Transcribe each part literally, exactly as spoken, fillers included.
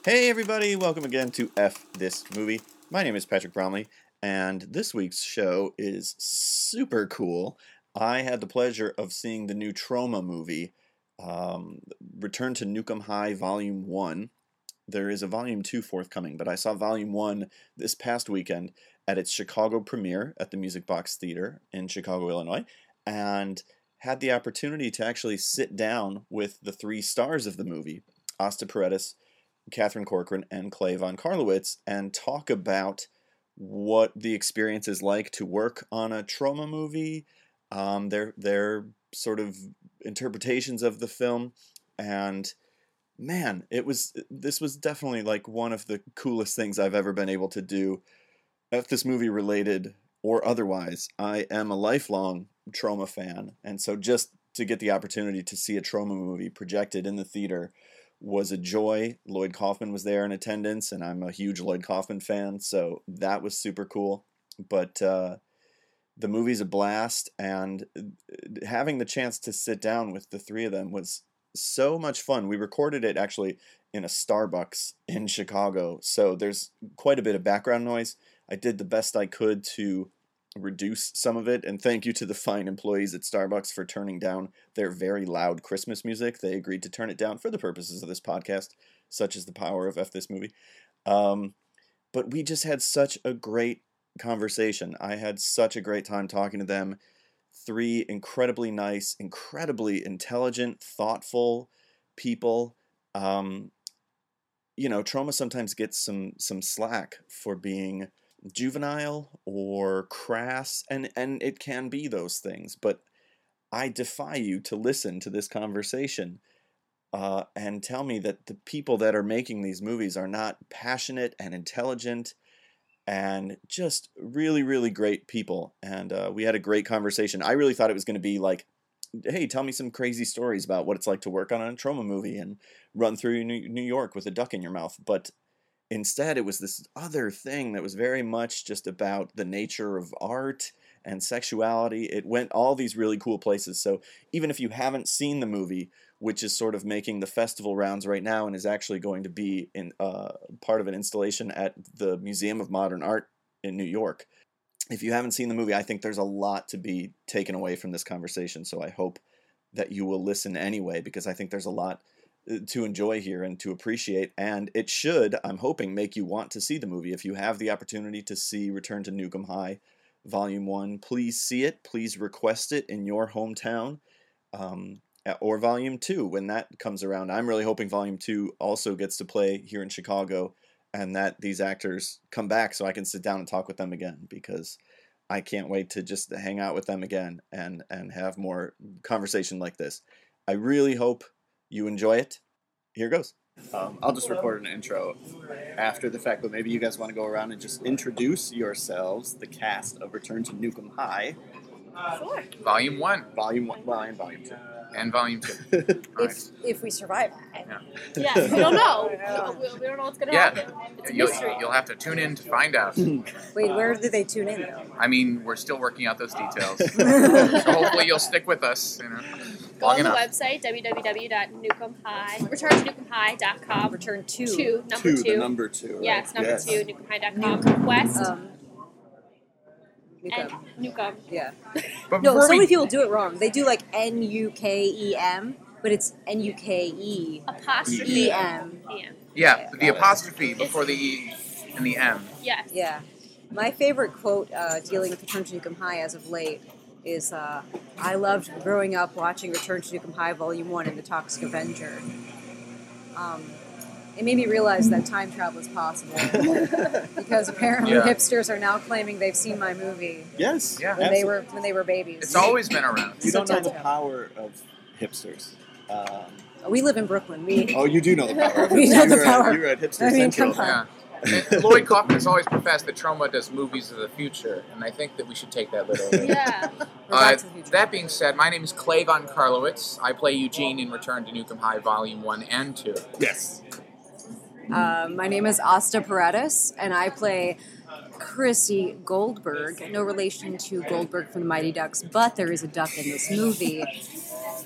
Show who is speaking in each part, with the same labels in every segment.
Speaker 1: Hey everybody, welcome again to F This Movie. My name is Patrick Bromley, and this week's show is super cool. I had the pleasure of seeing the new Troma movie, um, Return to Nukem High Volume one. There is a Volume two forthcoming, but I saw Volume one this past weekend at its Chicago premiere at the Music Box Theater in Chicago, Illinois, and had the opportunity to actually sit down with the three stars of the movie, Asta Paredes, Catherine Corcoran, and Clay Von Karlowitz, and talk about what the experience is like to work on a Troma movie, um, their their sort of interpretations of the film, and man, it was this was definitely like one of the coolest things I've ever been able to do. If this movie related or otherwise, I am a lifelong Troma fan, and so just to get the opportunity to see a Troma movie projected in the theater was a joy. Lloyd Kaufman was there in attendance, and I'm a huge Lloyd Kaufman fan, so that was super cool. But uh, the movie's a blast, and having the chance to sit down with the three of them was so much fun. We recorded it actually in a Starbucks in Chicago, so there's quite a bit of background noise. I did the best I could to reduce some of it, and thank you to the fine employees at Starbucks for turning down their very loud Christmas music. They agreed to turn it down for the purposes of this podcast, such as the power of F This Movie. Um, but we just had such a great conversation. I had such a great time talking to them. Three incredibly nice, incredibly intelligent, thoughtful people. Um, you know, Troma sometimes gets some some slack for being juvenile or crass, and and it can be those things, but I defy you to listen to this conversation uh, and tell me that the people that are making these movies are not passionate and intelligent and just really, really great people. And uh, we had a great conversation. I really thought it was going to be like, hey, tell me some crazy stories about what it's like to work on a Troma movie and run through New York with a duck in your mouth, but instead, it was this other thing that was very much just about the nature of art and sexuality. It went all these really cool places. So even if you haven't seen the movie, which is sort of making the festival rounds right now and is actually going to be in uh, part of an installation at the Museum of Modern Art in New York, if you haven't seen the movie, I think there's a lot to be taken away from this conversation. So I hope that you will listen anyway, because I think there's a lot to enjoy here and to appreciate, and it should, I'm hoping, make you want to see the movie. If you have the opportunity to see Return to Nukem High Volume one, please see it. Please request it in your hometown, um, or Volume two when that comes around. I'm really hoping Volume two also gets to play here in Chicago, and that these actors come back so I can sit down and talk with them again, because I can't wait to just hang out with them again and, and have more conversation like this. I really hope you enjoy it. Here goes. Um, I'll just record an intro after the fact, but maybe you guys want to go around and just introduce yourselves, the cast of Return to Nukem High.
Speaker 2: Sure.
Speaker 3: Volume one.
Speaker 1: Volume one, well, and Volume two.
Speaker 3: And Volume two.
Speaker 2: If
Speaker 3: Right.
Speaker 2: if we survive.
Speaker 3: Yeah.
Speaker 2: Yeah, we don't know. We, we don't know what's gonna
Speaker 3: Yeah.
Speaker 2: happen. It's a
Speaker 3: You'll,
Speaker 2: mystery.
Speaker 3: you'll have to tune in to find out.
Speaker 2: Wait, where do they tune in though?
Speaker 3: I mean, we're still working out those details. So hopefully you'll stick with us. You know,
Speaker 4: Go
Speaker 3: long
Speaker 4: on the
Speaker 3: enough.
Speaker 4: website, w w w dot nukem high return to nukem high dot com.
Speaker 2: Return two.
Speaker 4: Two, number
Speaker 1: two,
Speaker 4: two.
Speaker 1: the number two. Right?
Speaker 4: Yes, number
Speaker 1: yes.
Speaker 4: two, nukem high dot com. Quest
Speaker 2: Um,
Speaker 4: and
Speaker 2: Nukem.
Speaker 4: Nukem.
Speaker 2: Yeah.
Speaker 3: But
Speaker 2: No,
Speaker 3: before
Speaker 2: so
Speaker 3: we,
Speaker 2: many people do it wrong. They do like N U K E M, but it's N U K E
Speaker 4: Apostrophe
Speaker 2: E M.
Speaker 4: E M.
Speaker 3: yeah, the apostrophe before the E and the M.
Speaker 4: Yes.
Speaker 2: Yeah. My favorite quote uh, dealing with Return to Nukem High as of late is, uh, I loved growing up watching Return to Nukem High Volume one and The Toxic Avenger. Um, it made me realize that time travel is possible. Because apparently
Speaker 3: Yeah.
Speaker 2: hipsters are now claiming they've seen my movie
Speaker 1: Yes.
Speaker 3: Yeah.
Speaker 2: when they were when they were babies.
Speaker 3: It's always been around.
Speaker 1: You don't know the
Speaker 2: Sometimes.
Speaker 1: power of hipsters. Um,
Speaker 2: We live in Brooklyn. We
Speaker 1: oh, you do know the power.
Speaker 2: We know
Speaker 1: you
Speaker 2: the
Speaker 1: were
Speaker 2: power.
Speaker 1: At, you were at Hipster
Speaker 2: I mean,
Speaker 1: Central.
Speaker 2: come on.
Speaker 3: Yeah. And Lloyd Kaufman has always professed that Troma does movies of the future, and I think that we should take that literally.
Speaker 4: Yeah.
Speaker 2: We're
Speaker 3: Uh,
Speaker 2: back to the future.
Speaker 3: that being said, my name is Clay Von Karlowitz. I play Eugene in Return to Nukem High Volume one and two.
Speaker 1: Yes.
Speaker 2: Uh, my name is Asta Paredes, and I play Chrissy Goldberg. No relation to Goldberg from the Mighty Ducks, but there is a duck in this movie.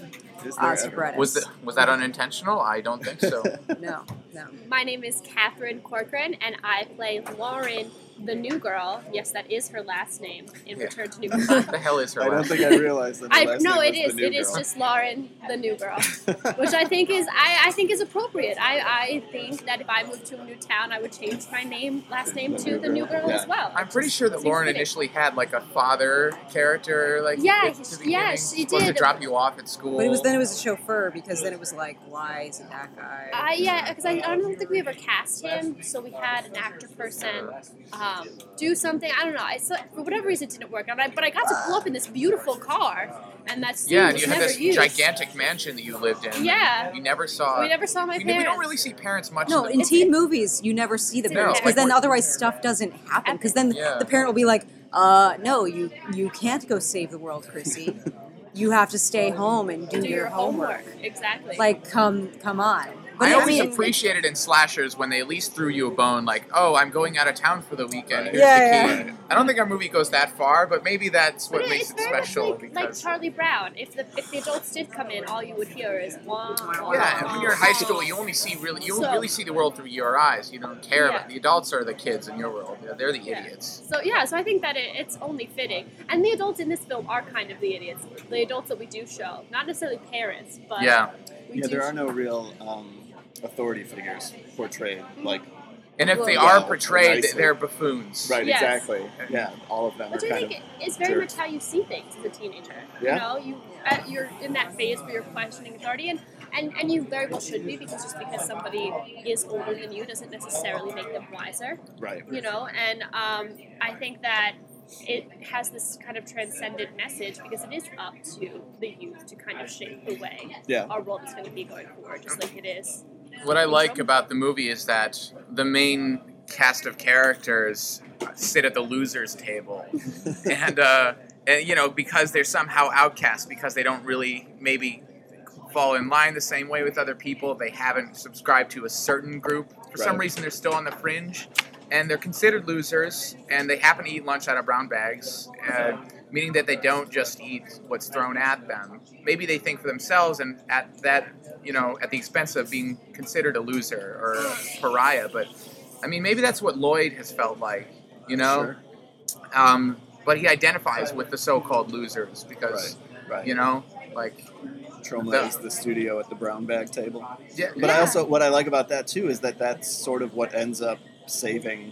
Speaker 1: Is there ever?
Speaker 2: Ospretis.
Speaker 3: Was the, was that unintentional? I don't think so.
Speaker 2: No, no.
Speaker 4: My name is Catherine Corcoran, and I play Lauren, the new girl. Yes, that is her last name in
Speaker 3: Yeah.
Speaker 4: Return to New
Speaker 3: What
Speaker 4: Company.
Speaker 3: the hell is her
Speaker 1: I don't
Speaker 3: last
Speaker 1: think
Speaker 3: name?
Speaker 1: I realized that. her
Speaker 4: I
Speaker 1: last
Speaker 4: no,
Speaker 1: name
Speaker 4: it
Speaker 1: was
Speaker 4: is.
Speaker 1: the new
Speaker 4: It is
Speaker 1: girl.
Speaker 4: just Lauren, the new girl, which I think is I, I think is appropriate. I, I think that if I moved to a new town, I would change my name, last name, to the new girl
Speaker 1: Yeah.
Speaker 4: as well.
Speaker 3: I'm pretty sure that
Speaker 4: Seems
Speaker 3: Lauren
Speaker 4: fitting.
Speaker 3: initially had like a father character, like
Speaker 4: Yeah,
Speaker 3: at the beginning,
Speaker 4: yeah, she
Speaker 3: supposed
Speaker 4: did.
Speaker 3: to drop you off at school.
Speaker 2: But it was then it was a chauffeur because then it was like, why is it that guy?
Speaker 4: Uh, yeah, because I, I don't think we ever cast him, so we had an actor person um, do something. I don't know. I saw, for whatever reason, it didn't work out. I, but I got to pull up in this beautiful car, and that scene
Speaker 3: Yeah, and
Speaker 4: was
Speaker 3: you had
Speaker 4: never
Speaker 3: this
Speaker 4: used.
Speaker 3: gigantic mansion that you lived in.
Speaker 4: Yeah.
Speaker 3: You never saw.
Speaker 4: We never saw my
Speaker 3: we,
Speaker 4: parents.
Speaker 3: we don't really see parents much.
Speaker 2: No,
Speaker 3: in
Speaker 2: in
Speaker 3: the,
Speaker 2: teen movies, you never see the
Speaker 4: No,
Speaker 2: parents
Speaker 3: like
Speaker 2: because then
Speaker 3: we're-
Speaker 2: otherwise stuff doesn't happen. Because then
Speaker 3: Yeah.
Speaker 2: the parent will be like, "Uh, no, you you can't go save the world, Chrissy. You have to stay home and do,
Speaker 4: do
Speaker 2: your,
Speaker 4: your
Speaker 2: homework.
Speaker 4: homework. Exactly.
Speaker 2: Like, come come on."
Speaker 3: I
Speaker 2: I
Speaker 3: always
Speaker 2: mean,
Speaker 3: appreciated in slashers when they at least threw you a bone, like, "Oh, I'm going out of town for the weekend.
Speaker 1: Right.
Speaker 3: Here's
Speaker 2: Yeah,
Speaker 3: the
Speaker 2: yeah.
Speaker 3: key." I don't think our movie goes that far, but maybe that's
Speaker 4: But
Speaker 3: what
Speaker 4: it-
Speaker 3: makes
Speaker 4: it's
Speaker 3: it
Speaker 4: very
Speaker 3: special.
Speaker 4: much like, like
Speaker 3: because
Speaker 4: Charlie Brown. If the if the adults did come in, all you would hear is wah, wah,
Speaker 3: yeah, and when you're in high school,
Speaker 4: wah.
Speaker 3: you only see really you
Speaker 4: So-
Speaker 3: really see the world through your eyes. You don't care
Speaker 4: Yeah.
Speaker 3: about the adults are the kids in your world. They're, they're the
Speaker 4: Yeah.
Speaker 3: idiots.
Speaker 4: So yeah, so I think that it, it's only fitting, and the adults in this film are kind of the idiots. The adults that we do show, not necessarily parents, but
Speaker 3: Yeah,
Speaker 4: we
Speaker 1: Yeah,
Speaker 4: do
Speaker 1: there are no real um, authority figures portrayed. Like,
Speaker 3: and if
Speaker 4: Well,
Speaker 3: they
Speaker 1: yeah,
Speaker 3: are portrayed,
Speaker 1: nicely.
Speaker 3: they're buffoons.
Speaker 1: right,
Speaker 4: Yes.
Speaker 1: exactly. Yeah, all of them
Speaker 4: Which
Speaker 1: are
Speaker 4: I
Speaker 1: kind
Speaker 4: think
Speaker 1: of.
Speaker 4: is very
Speaker 1: jerks.
Speaker 4: much how you see things as a teenager.
Speaker 1: Yeah.
Speaker 4: You know, you uh, you're in that phase where you're questioning authority, and, and, and you very well should be, because just because somebody is older than you doesn't necessarily make them wiser.
Speaker 1: Right.
Speaker 4: You know, and um, I think that it has this kind of transcendent message because it is up to the youth to kind of shape the way
Speaker 1: Yeah.
Speaker 4: our world is going to be going forward, just like it is.
Speaker 3: What I like about the movie is that the main cast of characters sit at the losers table, and uh, and you know, because they're somehow outcast, because they don't really maybe fall in line the same way with other people. They haven't subscribed to a certain group. For some
Speaker 1: Right.
Speaker 3: reason, they're still on the fringe, and they're considered losers. And they happen to eat lunch out of brown bags, uh, meaning that they don't just eat what's thrown at them. Maybe they think for themselves, and at that, you know, at the expense of being considered a loser or a pariah. But I mean, maybe that's what Lloyd has felt like, you know.
Speaker 1: Sure.
Speaker 3: Um, but he identifies with the so-called losers because,
Speaker 1: Right. Right.
Speaker 3: you know, like,
Speaker 1: Troma
Speaker 3: the-
Speaker 1: is the studio at the brown bag table.
Speaker 3: yeah,
Speaker 1: But I
Speaker 4: Yeah.
Speaker 1: also, what I like about that too is that that's sort of what ends up saving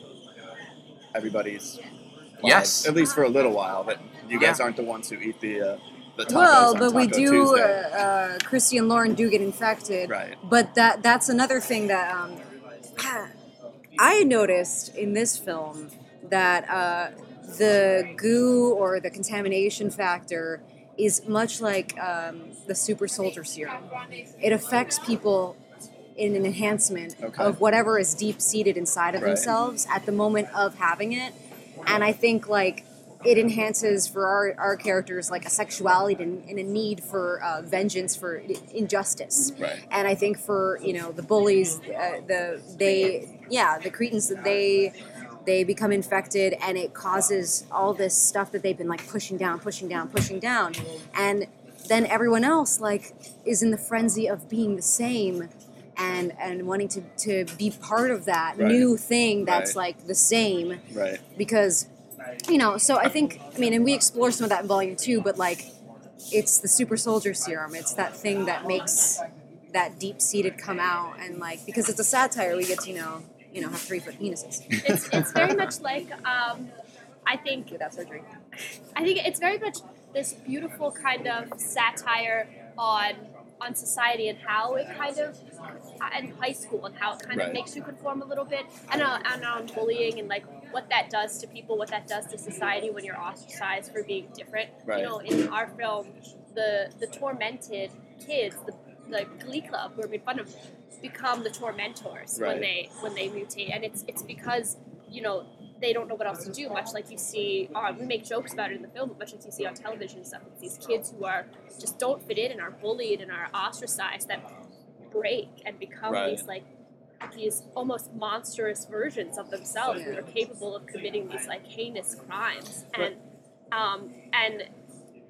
Speaker 1: everybody's lives,
Speaker 3: Yes.
Speaker 1: at least for a little while. That you guys
Speaker 3: Yeah.
Speaker 1: aren't the ones who eat the uh, the tacos
Speaker 2: well,
Speaker 1: on
Speaker 2: but we
Speaker 1: Taco
Speaker 2: do. Uh,
Speaker 1: Tuesday.
Speaker 2: uh, Christy and Lauren do get infected,
Speaker 1: Right.
Speaker 2: but that that's another thing that um, I noticed in this film, that uh, the goo or the contamination factor is much like um, the super soldier serum. It affects people in an enhancement
Speaker 1: Okay.
Speaker 2: of whatever is deep seated inside of
Speaker 1: Right.
Speaker 2: themselves at the moment of having it, and I think like it enhances for our, our characters like a sexuality and, and a need for uh, vengeance for i- injustice.
Speaker 1: Right.
Speaker 2: And I think for you know the bullies, uh, the they yeah the cretins, they they become infected, and it causes all this stuff that they've been like pushing down, pushing down, pushing down, and then everyone else like is in the frenzy of being the same. And, and wanting to, to be part of that
Speaker 1: Right.
Speaker 2: new thing that's
Speaker 1: Right.
Speaker 2: like the same,
Speaker 1: Right.
Speaker 2: because you know, so I think, I mean, and we explore some of that in volume two, but like, it's the super soldier serum. It's that thing that makes that deep seated come out, and like, because it's a satire, we get to, you know, you know, have three foot penises
Speaker 4: It's, it's very much like, um, I think,
Speaker 2: without surgery.
Speaker 4: I think it's very much this beautiful kind of satire on on society and how it kind of and high school and how it kind
Speaker 1: Right.
Speaker 4: of makes you conform a little bit, and on, and on bullying and like what that does to people, what that does to society when you're ostracized for being different.
Speaker 1: Right.
Speaker 4: You know, in our film, the the tormented kids, the the Glee Club who are made fun of, become the tormentors
Speaker 1: Right.
Speaker 4: when they when they mutate, and it's it's because you know they don't know what else to do. Much like you see, on we make jokes about it in the film, but much like you see on television and stuff. It's these kids who are just don't fit in and are bullied and are ostracized that break and become
Speaker 1: Right.
Speaker 4: these like these almost monstrous versions of themselves who are capable of committing these like heinous crimes. And um, and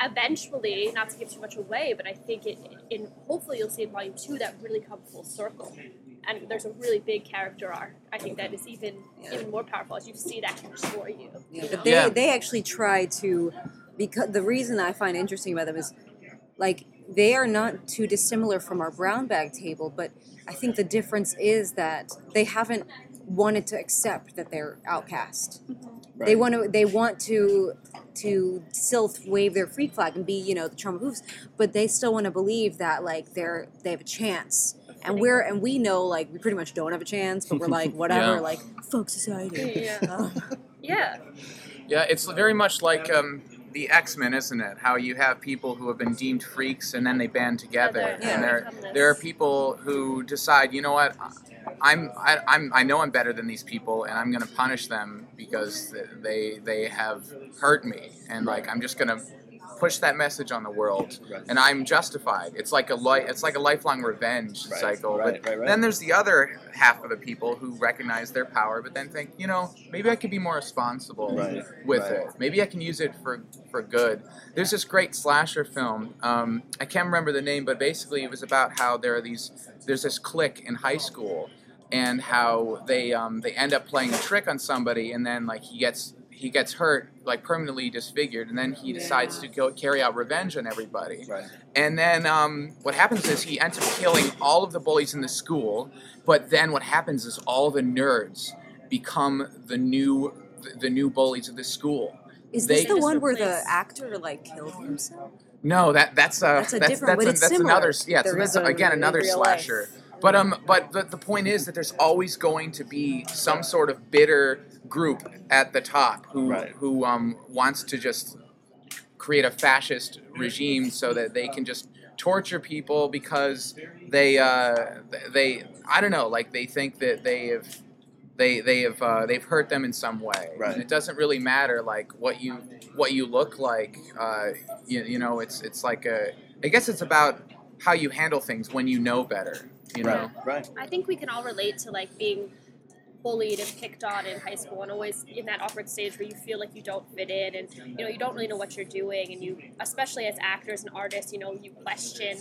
Speaker 4: eventually, not to give too much away, but I think it, in hopefully you'll see in volume two that really come full circle. And there's a really big character arc. I think that is even
Speaker 2: Yeah.
Speaker 4: even more powerful as you see that can destroy you.
Speaker 2: Yeah,
Speaker 4: you
Speaker 2: but
Speaker 4: know?
Speaker 2: they
Speaker 3: Yeah.
Speaker 2: they actually try to, because the reason I find interesting about them is, like, they are not too dissimilar from our brown bag table, but I think the difference is that they haven't wanted to accept that they're outcast.
Speaker 1: Right.
Speaker 2: They want to they want to to still wave their freak flag and be, you know, the Trauma Hoops, but they still want to believe that, like, they're they have a chance. And we're and we know, like, we pretty much don't have a chance, but we're like, whatever,
Speaker 3: Yeah.
Speaker 2: like, fuck society.
Speaker 4: Yeah.
Speaker 2: Um,
Speaker 4: Yeah.
Speaker 3: Yeah, it's very much like um, the X-Men, isn't it? How you have people who have been deemed freaks and then they band together.
Speaker 4: Yeah,
Speaker 2: they're-
Speaker 3: and
Speaker 2: they
Speaker 3: there,
Speaker 4: become this-
Speaker 3: there are people who decide, you know what, I'm, I, I'm, I know I'm better than these people, and I'm going to punish them because they, they have hurt me, and like I'm just going to push that message on the world,
Speaker 1: Right.
Speaker 3: and I'm justified. It's like a li- it's like a lifelong revenge
Speaker 1: Right,
Speaker 3: cycle.
Speaker 1: right,
Speaker 3: but
Speaker 1: right, right.
Speaker 3: then there's the other half of the people who recognize their power, but then think, you know, maybe I could be more responsible
Speaker 1: Right,
Speaker 3: with
Speaker 1: right.
Speaker 3: it. Maybe I can use it for for good. There's this great slasher film. Um, I can't remember the name, but basically it was about how there are these. There's this clique in high school, and how they um, they end up playing a trick on somebody, and then like he gets. He gets hurt, like permanently disfigured, and then he decides to go carry out revenge on everybody.
Speaker 1: Right.
Speaker 3: And then um, what happens is he ends up killing all of the bullies in the school. But then what happens is all the nerds become the new the new bullies of the school.
Speaker 2: Is
Speaker 3: They
Speaker 2: this the
Speaker 4: just
Speaker 2: one where the
Speaker 4: replace-
Speaker 2: actor, like, killed himself?
Speaker 3: No, that that's a
Speaker 2: That's a
Speaker 3: that's
Speaker 2: different-
Speaker 3: that's,
Speaker 2: but
Speaker 3: a,
Speaker 2: it's
Speaker 3: that's
Speaker 2: similar.
Speaker 3: another yeah. It's,
Speaker 2: There
Speaker 3: that's
Speaker 2: is a-
Speaker 3: again
Speaker 2: in
Speaker 3: another
Speaker 2: real life.
Speaker 3: slasher. But um, but the, the point is that there's always going to be some sort of bitter group at the top who
Speaker 1: Right.
Speaker 3: who um wants to just create a fascist regime so that they can just torture people because they uh they I don't know, like they think that they have they they have uh, they've hurt them in some way.
Speaker 1: Right.
Speaker 3: And it doesn't really matter like what you what you look like. Uh, you, you know, it's it's like a I guess it's about how you handle things when you know better. You know.
Speaker 1: Right. Right.
Speaker 4: I think we can all relate to like being bullied and picked on in high school and always in that awkward stage where you feel like you don't fit in and you know you don't really know what you're doing and you especially as actors and artists you know you question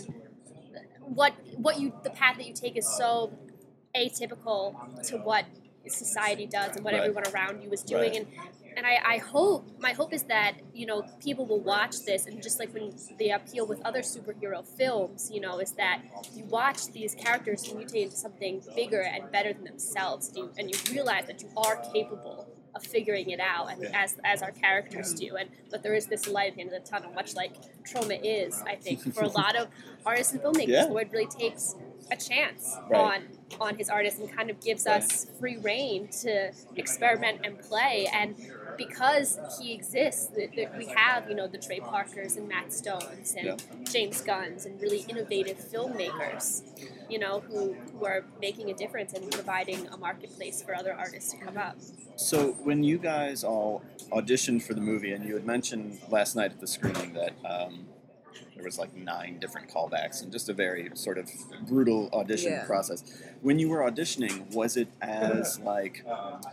Speaker 4: what what you the path that you take is so atypical to what society does and what
Speaker 1: Right.
Speaker 4: everyone around you is doing
Speaker 1: Right.
Speaker 4: and and I, I hope my hope is that you know people will watch this and just like when they appeal with other superhero films you know is that you watch these characters mutate into something bigger and better than themselves and you, and you realize that you are capable of figuring it out and
Speaker 1: Yeah.
Speaker 4: as as our characters do and but there is this light at the end of the tunnel much like Trauma is I think for a lot of artists and filmmakers
Speaker 1: Yeah.
Speaker 4: Lloyd really takes a chance
Speaker 1: Right.
Speaker 4: on on his artists and kind of gives us free reign to experiment and play and because he exists that, that we have you know the Trey Parkers and Matt Stones and
Speaker 1: Yeah.
Speaker 4: James Gunns and really innovative filmmakers you know who, who are making a difference and providing a marketplace for other artists to come up.
Speaker 1: So when you guys all auditioned for the movie, and you had mentioned last night at the screening that um, there was like nine different callbacks and just a very sort of brutal audition
Speaker 2: Yeah.
Speaker 1: process. When you were auditioning, was it as like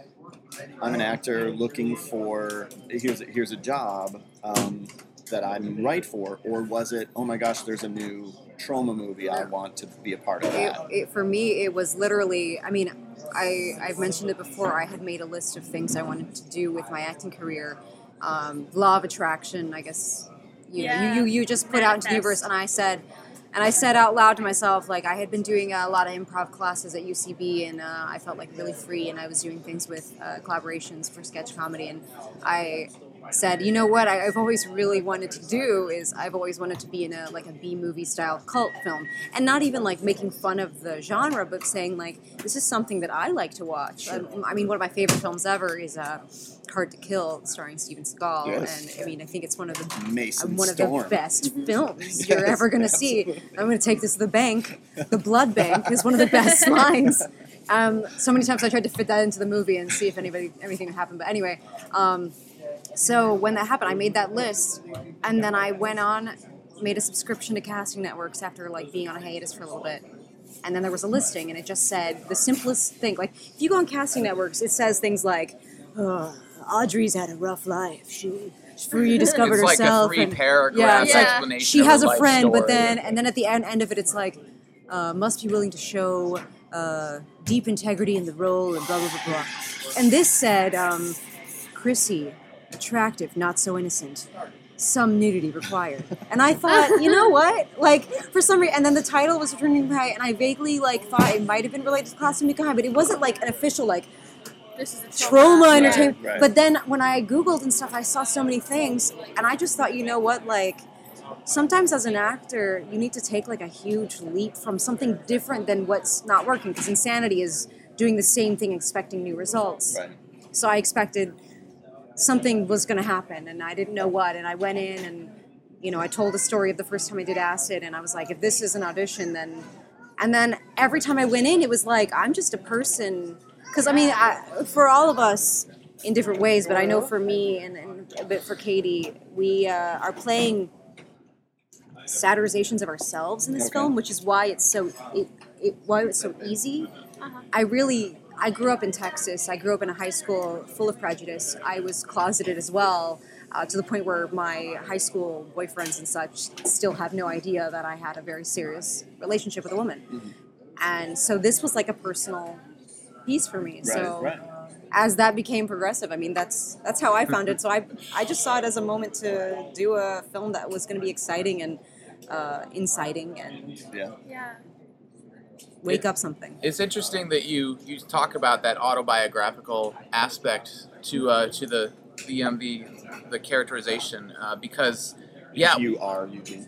Speaker 1: I'm an actor looking for here's a, here's a job um, that I'm right for, or was it oh my gosh, there's a new Trauma movie, I want to be a part of
Speaker 2: It,
Speaker 1: that?
Speaker 2: it, for me, it was literally, I mean, I, I've mentioned it before, I had made a list of things I wanted to do with my acting career. Um, law of attraction, I guess, you know,
Speaker 4: Yeah.
Speaker 2: you, you, you just put out into the universe,
Speaker 4: Manifest.
Speaker 2: and I said, and I said out loud to myself, like, I had been doing a lot of improv classes at U C B, and uh, I felt like really free, and I was doing things with uh, collaborations for sketch comedy, and I said, you know what I, I've always really wanted to do is I've always wanted to be in a like a B movie style cult film, and not even like making fun of the genre, but saying like this is something that I like to watch. I, I mean, one of my favorite films ever is uh, Hard to Kill, starring Steven Seagal,
Speaker 1: Yes.
Speaker 2: and I mean I think it's one of the
Speaker 1: Mason
Speaker 2: one of
Speaker 1: Storm.
Speaker 2: the best films
Speaker 1: Yes,
Speaker 2: you're ever going to see.
Speaker 1: absolutely.
Speaker 2: I'm going to take this to the bank. The blood bank is one of the best lines. Um, so many times I tried to fit that into the movie and see if anybody anything would happen. But anyway, um, so when that happened, I made that list, and then I went on, made a subscription to casting networks after like being on a hiatus for a little bit. And then there was a listing, and it just said the simplest thing. Like if you go on casting networks, it says things like, "Ugh, Audrey's had a rough life. She she rediscovered
Speaker 3: It's like a
Speaker 2: herself.
Speaker 3: three
Speaker 2: and,
Speaker 3: paragraph
Speaker 2: yeah, it's like
Speaker 3: explanation.
Speaker 2: she
Speaker 3: of
Speaker 2: has
Speaker 3: her
Speaker 2: a
Speaker 3: life
Speaker 2: friend, but
Speaker 3: story.
Speaker 2: then and then at the end, end of it, it's like uh, must be willing to show uh, deep integrity in the role and blah blah blah blah. And this said, um, Chrissy, attractive, not so innocent. Some nudity required. And I thought, you know what? Like, for some reason, and then the title was Return to Nukem High, and I vaguely, like, thought it might have been related to Class of Nukem High, but it wasn't, like, an official, like,
Speaker 4: This is a
Speaker 2: trauma
Speaker 4: Yeah.
Speaker 2: entertainment.
Speaker 1: Right.
Speaker 2: But then when I Googled and stuff, I saw so many things, and I just thought, you know what? Like, sometimes as an actor, you need to take, like, a huge leap from something different than what's not working, because insanity is doing the same thing, expecting new results.
Speaker 1: Right.
Speaker 2: So I expected something was going to happen, and I didn't know what. And I went in, and you know, I told the story of the first time I did acid, and I was like, if this is an audition, then. And then every time I went in, it was like I'm just a person. Because I mean, I, for all of us in different ways, but I know for me and, and a bit for Katie, we uh, are playing satirizations of ourselves in this
Speaker 1: Okay.
Speaker 2: film, which is why it's so it, it why it's so easy.
Speaker 4: Uh-huh.
Speaker 2: I really, I grew up in Texas. I grew up in a high school full of prejudice. I was closeted as well, uh, to the point where my high school boyfriends and such still have no idea that I had a very serious relationship with a woman.
Speaker 1: Mm-hmm.
Speaker 2: And so this was like a personal piece for me.
Speaker 1: Right.
Speaker 2: So
Speaker 1: Right.
Speaker 2: as that became progressive, I mean, that's that's how I found it. So I I just saw it as a moment to do a film that was going to be exciting and uh, inciting and
Speaker 1: Yeah.
Speaker 4: Yeah.
Speaker 2: wake up something.
Speaker 3: It's interesting that you, you talk about that autobiographical aspect to uh, to the the um, the, the characterization uh, because yeah
Speaker 1: You are Eugene.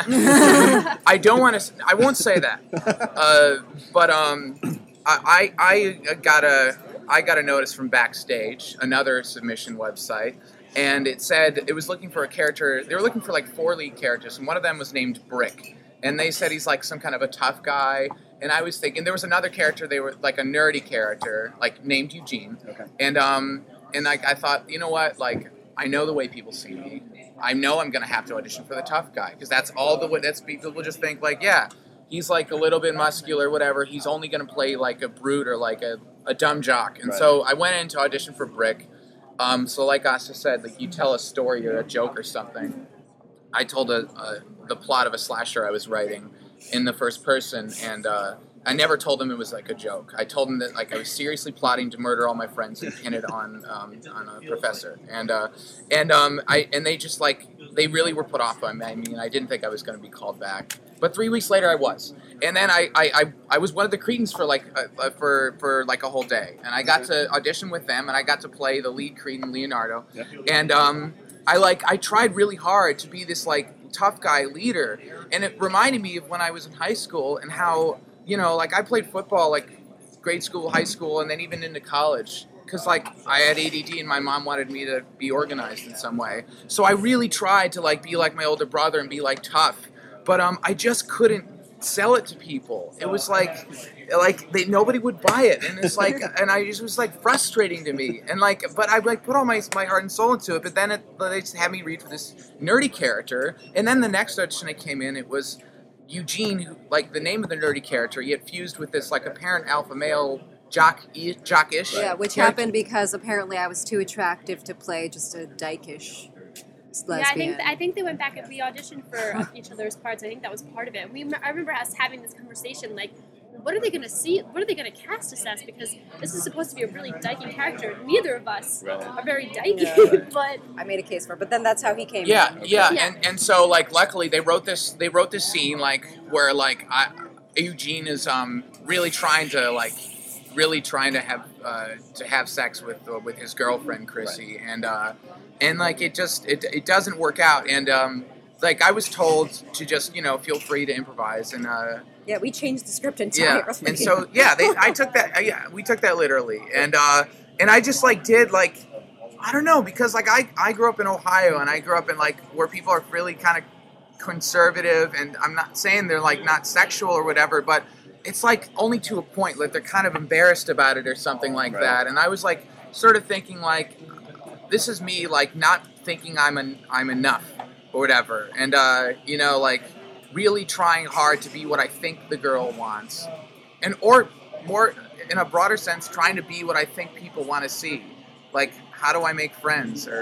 Speaker 3: I don't want to I won't say that uh, but um I, I I got a I got a notice from Backstage, another submission website, and it said it was looking for a character. They were looking for like four lead characters, and one of them was named Brick. And they said he's like some kind of a tough guy. And I was thinking there was another character. They were like a nerdy character, like named Eugene.
Speaker 1: Okay.
Speaker 3: And um and like I thought, you know what? Like I know the way people see me. I know I'm gonna have to audition for the tough guy because that's all the way. That's people will just think like, yeah, he's like a little bit muscular, whatever. He's only gonna play like a brute or like a, a dumb jock. And
Speaker 1: Right.
Speaker 3: so I went in to audition for Brick. Um, so like Asta said, like you tell a story or a joke or something. I told a, a the plot of a slasher I was writing in the first person, and uh, I never told them it was like a joke. I told them that like I was seriously plotting to murder all my friends and pin it on um, on a professor, and uh, and um, I and they just like they really were put off by me. I mean, I didn't think I was going to be called back, but three weeks later I was, and then I I, I, I was one of the Cretans for like uh, for for like a whole day, and I got to audition with them, and I got to play the lead Cretan, Leonardo,
Speaker 1: Yeah.
Speaker 3: and um, I like I tried really hard to be this like tough guy leader, and it reminded me of when I was in high school and how, you know, like I played football like grade school, high school, and then even into college because like I had A D D and my mom wanted me to be organized in some way. So I really tried to like be like my older brother and be like tough, but um I just couldn't sell it to people. It was like like they nobody would buy it, and it's like and I just was like frustrating to me, and like but I like put all my my heart and soul into it, but then it, they just had me read for this nerdy character, and then the next audition I came in, it was Eugene, who like the name of the nerdy character he had fused with this like apparent alpha male jock jockish
Speaker 2: Yeah, which
Speaker 3: character.
Speaker 2: happened because apparently I was too attractive to play just a dykish lesbian.
Speaker 4: Yeah, I think I think they went back and we auditioned for each other's parts. I think that was part of it. We I remember us having this conversation like, what are they going to see? What are they going to cast us as? Because this is supposed to be a really dykey character. Neither of us
Speaker 1: Right.
Speaker 4: are very dykey,
Speaker 2: Yeah.
Speaker 4: but
Speaker 2: I made a case for it, but then that's how he came
Speaker 3: Yeah,
Speaker 2: in.
Speaker 3: yeah,
Speaker 4: Yeah.
Speaker 3: and and so like luckily they wrote this they wrote this scene like where like I, Eugene is um really trying to like really trying to have uh, to have sex with uh, with his girlfriend Chrissy, and uh, and like it just it it doesn't work out, and um like I was told to just you know feel free to improvise, and uh
Speaker 2: Yeah, we changed the script
Speaker 3: yeah,
Speaker 2: entirely.
Speaker 3: and so yeah they I took that uh, yeah we took that literally, and uh and I just like did like I don't know because like I I grew up in Ohio, and I grew up in like where people are really kind of conservative, and I'm not saying they're like not sexual or whatever, but it's like only to a point, like they're kind of embarrassed about it or something like
Speaker 1: Right.
Speaker 3: that. And I was like sort of thinking like this is me like not thinking I'm an, I'm enough or whatever, and uh you know like really trying hard to be what I think the girl wants, and or more in a broader sense trying to be what I think people want to see, like how do I make friends, or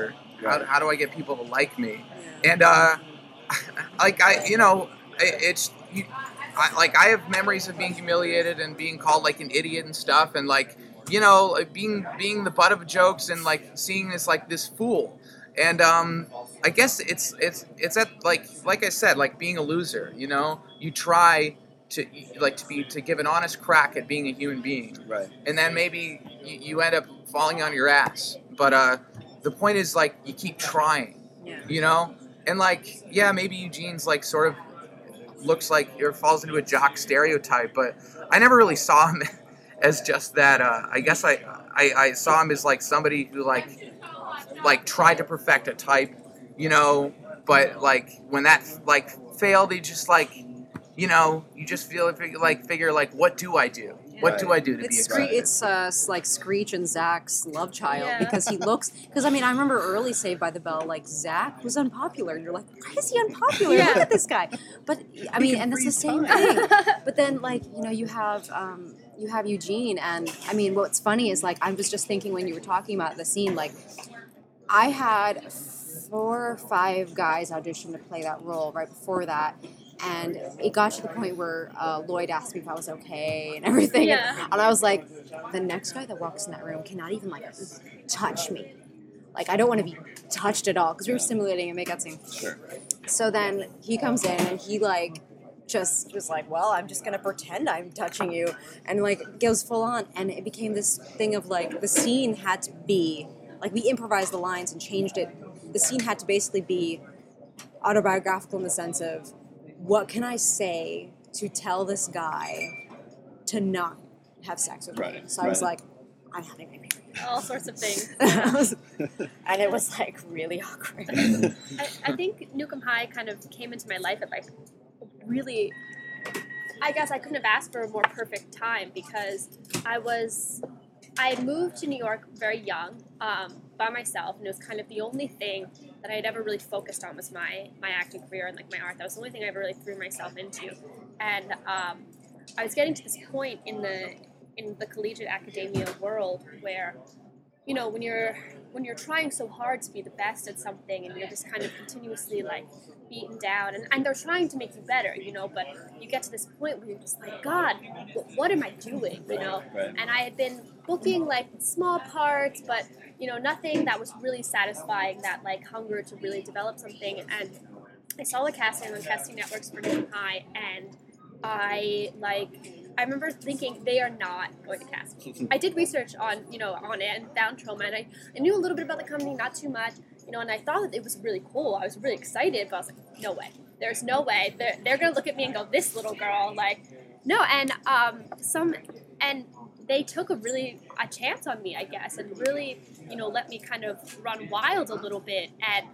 Speaker 3: How,
Speaker 1: Right.
Speaker 3: how do I get people to like me? And uh, like I, you know, it, it's you, I, like I have memories of being humiliated and being called like an idiot and stuff, and like you know, like being being the butt of jokes and like seeing this like this fool. And um, I guess it's it's it's at like like I said, like being a loser. You know, you try to like to be to give an honest crack at being a human being,
Speaker 1: Right.
Speaker 3: and then maybe you, you end up falling on your ass. But uh, the point is like you keep trying.
Speaker 2: Yeah.
Speaker 3: You know, and like yeah, maybe Eugene's like sort of looks like or falls into a jock stereotype, but I never really saw him as just that. Uh, I guess I, I I saw him as like somebody who like like tried to perfect a type, you know, but like when that like failed, he just like, you know, you just feel like figure like what do I do? What do I do to
Speaker 2: It's
Speaker 3: be
Speaker 2: Scree-
Speaker 3: accepted?
Speaker 2: it's uh, like Screech and Zach's love child
Speaker 4: Yeah.
Speaker 2: because he looks. Because I mean, I remember early Saved by the Bell, like Zach was unpopular, and you're like, why is he unpopular?
Speaker 4: Yeah.
Speaker 2: Look at this guy. But I mean, and it's the same thing. But then, like you know, you have um, you have Eugene, and I mean, what's funny is like I was just thinking when you were talking about the scene, like I had four or five guys audition to play that role right before that. And it got to the point where uh, Lloyd asked me if I was okay and everything.
Speaker 4: Yeah.
Speaker 2: And, and I was like, the next guy that walks in that room cannot even, like, touch me. Like, I don't want to be touched at all because we were simulating a makeout scene.
Speaker 1: Sure.
Speaker 2: So then he comes in and he, like, just was like, well, I'm just going to pretend I'm touching you. And, like, goes full on. And it became this thing of, like, the scene had to be, like, we improvised the lines and changed it. The scene had to basically be autobiographical in the sense of, what can I say to tell this guy to not have sex with me?
Speaker 1: Right,
Speaker 2: So I was
Speaker 1: right.
Speaker 2: like, I'm having my period.
Speaker 4: All sorts of things.
Speaker 2: And it was like really awkward.
Speaker 4: I, I think Newcomb High kind of came into my life at like really, I guess I couldn't have asked for a more perfect time because I was, I had moved to New York very young um, by myself, and it was kind of the only thing that I had ever really focused on was my, my acting career and like my art. That was the only thing I ever really threw myself into. And um, I was getting to this point in the in the collegiate academia world where, you know, when you're when you're trying so hard to be the best at something and you're just kind of continuously like beaten down and, and they're trying to make you better, you know, but you get to this point where you're just like, God, what, what am I doing, you know?
Speaker 1: Right.
Speaker 4: And I had been booking like small parts, but, you know, nothing that was really satisfying that like hunger to really develop something. And I saw the casting on casting networks for Newcomb High, and I like I remember thinking they are not going to cast me. I did research on, you know, on it and found Troma, and I, I knew a little bit about the company, not too much, you know, and I thought that it was really cool. I was really excited, but I was like, no way. There's no way. They're, they're going to look at me and go, this little girl, like, no. And um, some, and they took a really, a chance on me, I guess, and really, you know, let me kind of run wild a little bit. And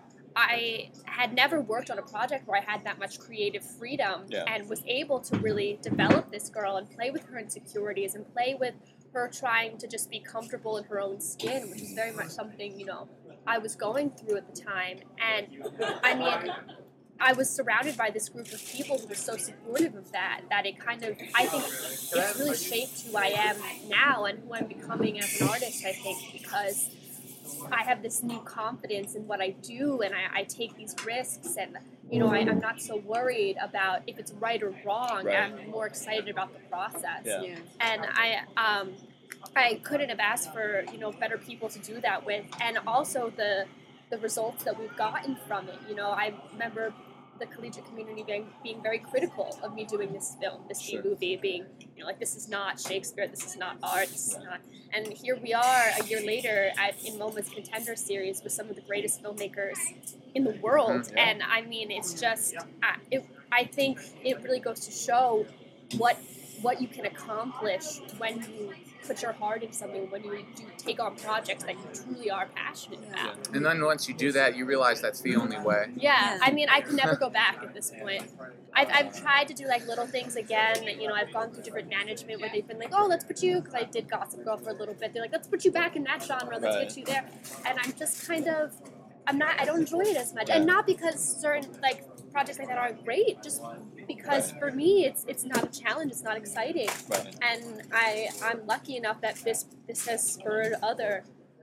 Speaker 4: I had never worked on a project where I had that much creative freedom
Speaker 1: Yeah.
Speaker 4: and was able to really develop this girl and play with her insecurities and play with her trying to just be comfortable in her own skin, which is very much something, you know, I was going through at the time. And I mean, I was surrounded by this group of people who were so supportive of that, that it kind of, I think it's really shaped who I am now and who I'm becoming as an artist, I think, because I have this new confidence in what I do, and I, I take these risks, and you know, I, I'm not so worried about if it's right or wrong.
Speaker 1: Right.
Speaker 4: I'm more excited about the process,
Speaker 1: Yeah.
Speaker 2: Yeah.
Speaker 4: and I um, I couldn't have asked for, you know, better people to do that with, and also the the results that we've gotten from it. You know, I remember the collegiate community being, being very critical of me doing this film, this
Speaker 1: Sure.
Speaker 4: movie, being, you know, like, this is not Shakespeare, this is not art, this is not, and here we are a year later at in MoMA's Contender Series with some of the greatest filmmakers in the world,
Speaker 3: Mhm, yeah.
Speaker 4: and I mean, it's just, I, it, I think it really goes to show what what you can accomplish when you put your heart into something, when you do take on projects that you truly are passionate about.
Speaker 3: And then once you do that, you realize that's the only way.
Speaker 4: Yeah, I mean, I could never go back at this point. I've, I've tried to do like little things again. You know, I've gone through different management where they've been like, oh, let's put you, because I did Gossip Girl for a little bit. They're like, let's put you back in that genre. Let's
Speaker 1: Right.
Speaker 4: get you there. And I'm just kind of, I'm not, I don't enjoy it as much. And not because certain like projects like that aren't great, just because for me, it's it's not a challenge. It's not exciting.
Speaker 1: Right.
Speaker 4: And I I'm lucky enough that this this has spurred other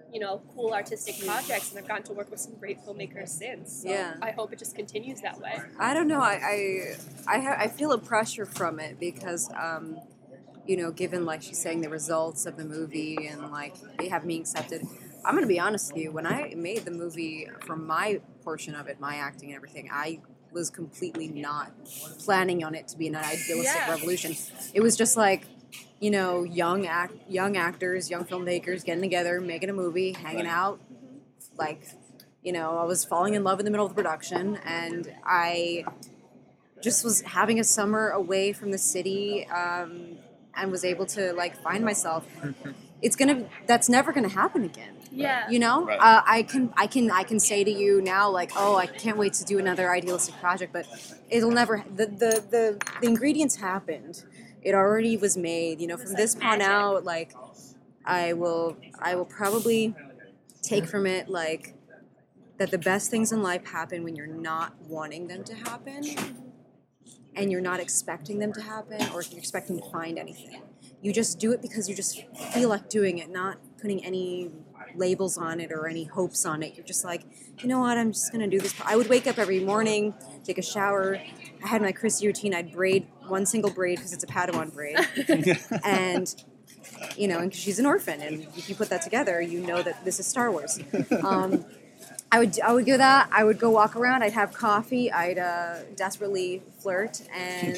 Speaker 4: you know, cool artistic projects, and I've gotten to work with some great filmmakers since. So
Speaker 2: Yeah.
Speaker 4: I hope it just continues that way.
Speaker 2: I don't know. I I I, ha- I feel a pressure from it because, um, you know, given like she's saying the results of the movie and like they have me accepted. I'm gonna be honest with you. When I made the movie, for my portion of it, my acting and everything, I was completely not planning on it to be an idealistic
Speaker 4: Yeah.
Speaker 2: revolution. It was just like, you know, young act, young actors, young filmmakers getting together, making a movie, hanging
Speaker 1: Right.
Speaker 2: out. Like, you know, I was falling in love in the middle of the production, and I just was having a summer away from the city, um, and was able to like find myself. It's gonna. That's never gonna happen again.
Speaker 4: Yeah.
Speaker 2: You know,
Speaker 1: Right.
Speaker 2: uh, I can, I can, I can say to you now, like, oh, I can't wait to do another idealistic project, but it'll never. The the the, the ingredients happened. It already was made. You know, from
Speaker 4: It's
Speaker 2: this
Speaker 4: like
Speaker 2: point
Speaker 4: magic.
Speaker 2: out, like, I will, I will probably take from it like that the best things in life happen when you're not wanting them to happen, and you're not expecting them to happen, or if you're expecting to find anything. You just do it because you just feel like doing it, not putting any labels on it or any hopes on it. You're just like, you know what, I'm just going to do this. I would wake up every morning, take a shower. I had my Chrissy routine. I'd braid one single braid because it's a Padawan braid. And, you know, and she's an orphan. And if you put that together, you know that this is Star Wars. Um, I would I would do that. I would go walk around. I'd have coffee. I'd uh, desperately flirt, and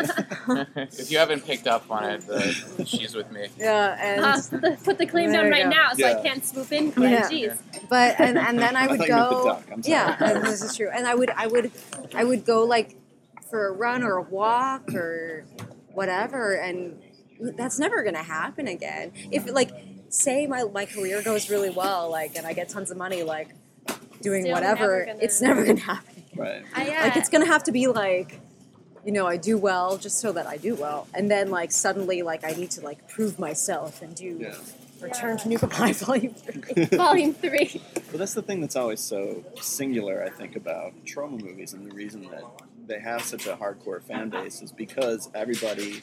Speaker 3: If you haven't picked up on it, uh, she's with me.
Speaker 2: yeah, and
Speaker 4: Uh, put, the, put the claim
Speaker 2: There
Speaker 4: down
Speaker 2: you
Speaker 4: right
Speaker 2: go.
Speaker 4: now, so
Speaker 1: Yeah.
Speaker 4: I can't swoop in.
Speaker 2: Yeah.
Speaker 4: Jeez.
Speaker 2: but and, and then I
Speaker 1: I
Speaker 2: would
Speaker 1: thought you meant the
Speaker 2: go.
Speaker 1: duck. I'm sorry.
Speaker 2: Yeah, uh, this is true. And I would I would I would go like for a run or a walk or whatever, and that's never gonna happen again. If like say my my career goes really well, like, and I get tons of money, like doing
Speaker 4: Still
Speaker 2: whatever,
Speaker 4: never gonna-
Speaker 2: it's never gonna happen.
Speaker 1: Right.
Speaker 4: I, uh,
Speaker 2: Like it's gonna have to be like, you know, I do well just so that I do well, and then like suddenly like I need to like prove myself and do
Speaker 1: Yeah.
Speaker 2: Return to Nuka Pie Volume Three.
Speaker 4: Volume three.
Speaker 1: Well, that's the thing that's always so singular, I think, about trauma movies, and the reason that they have such a hardcore fan base is because everybody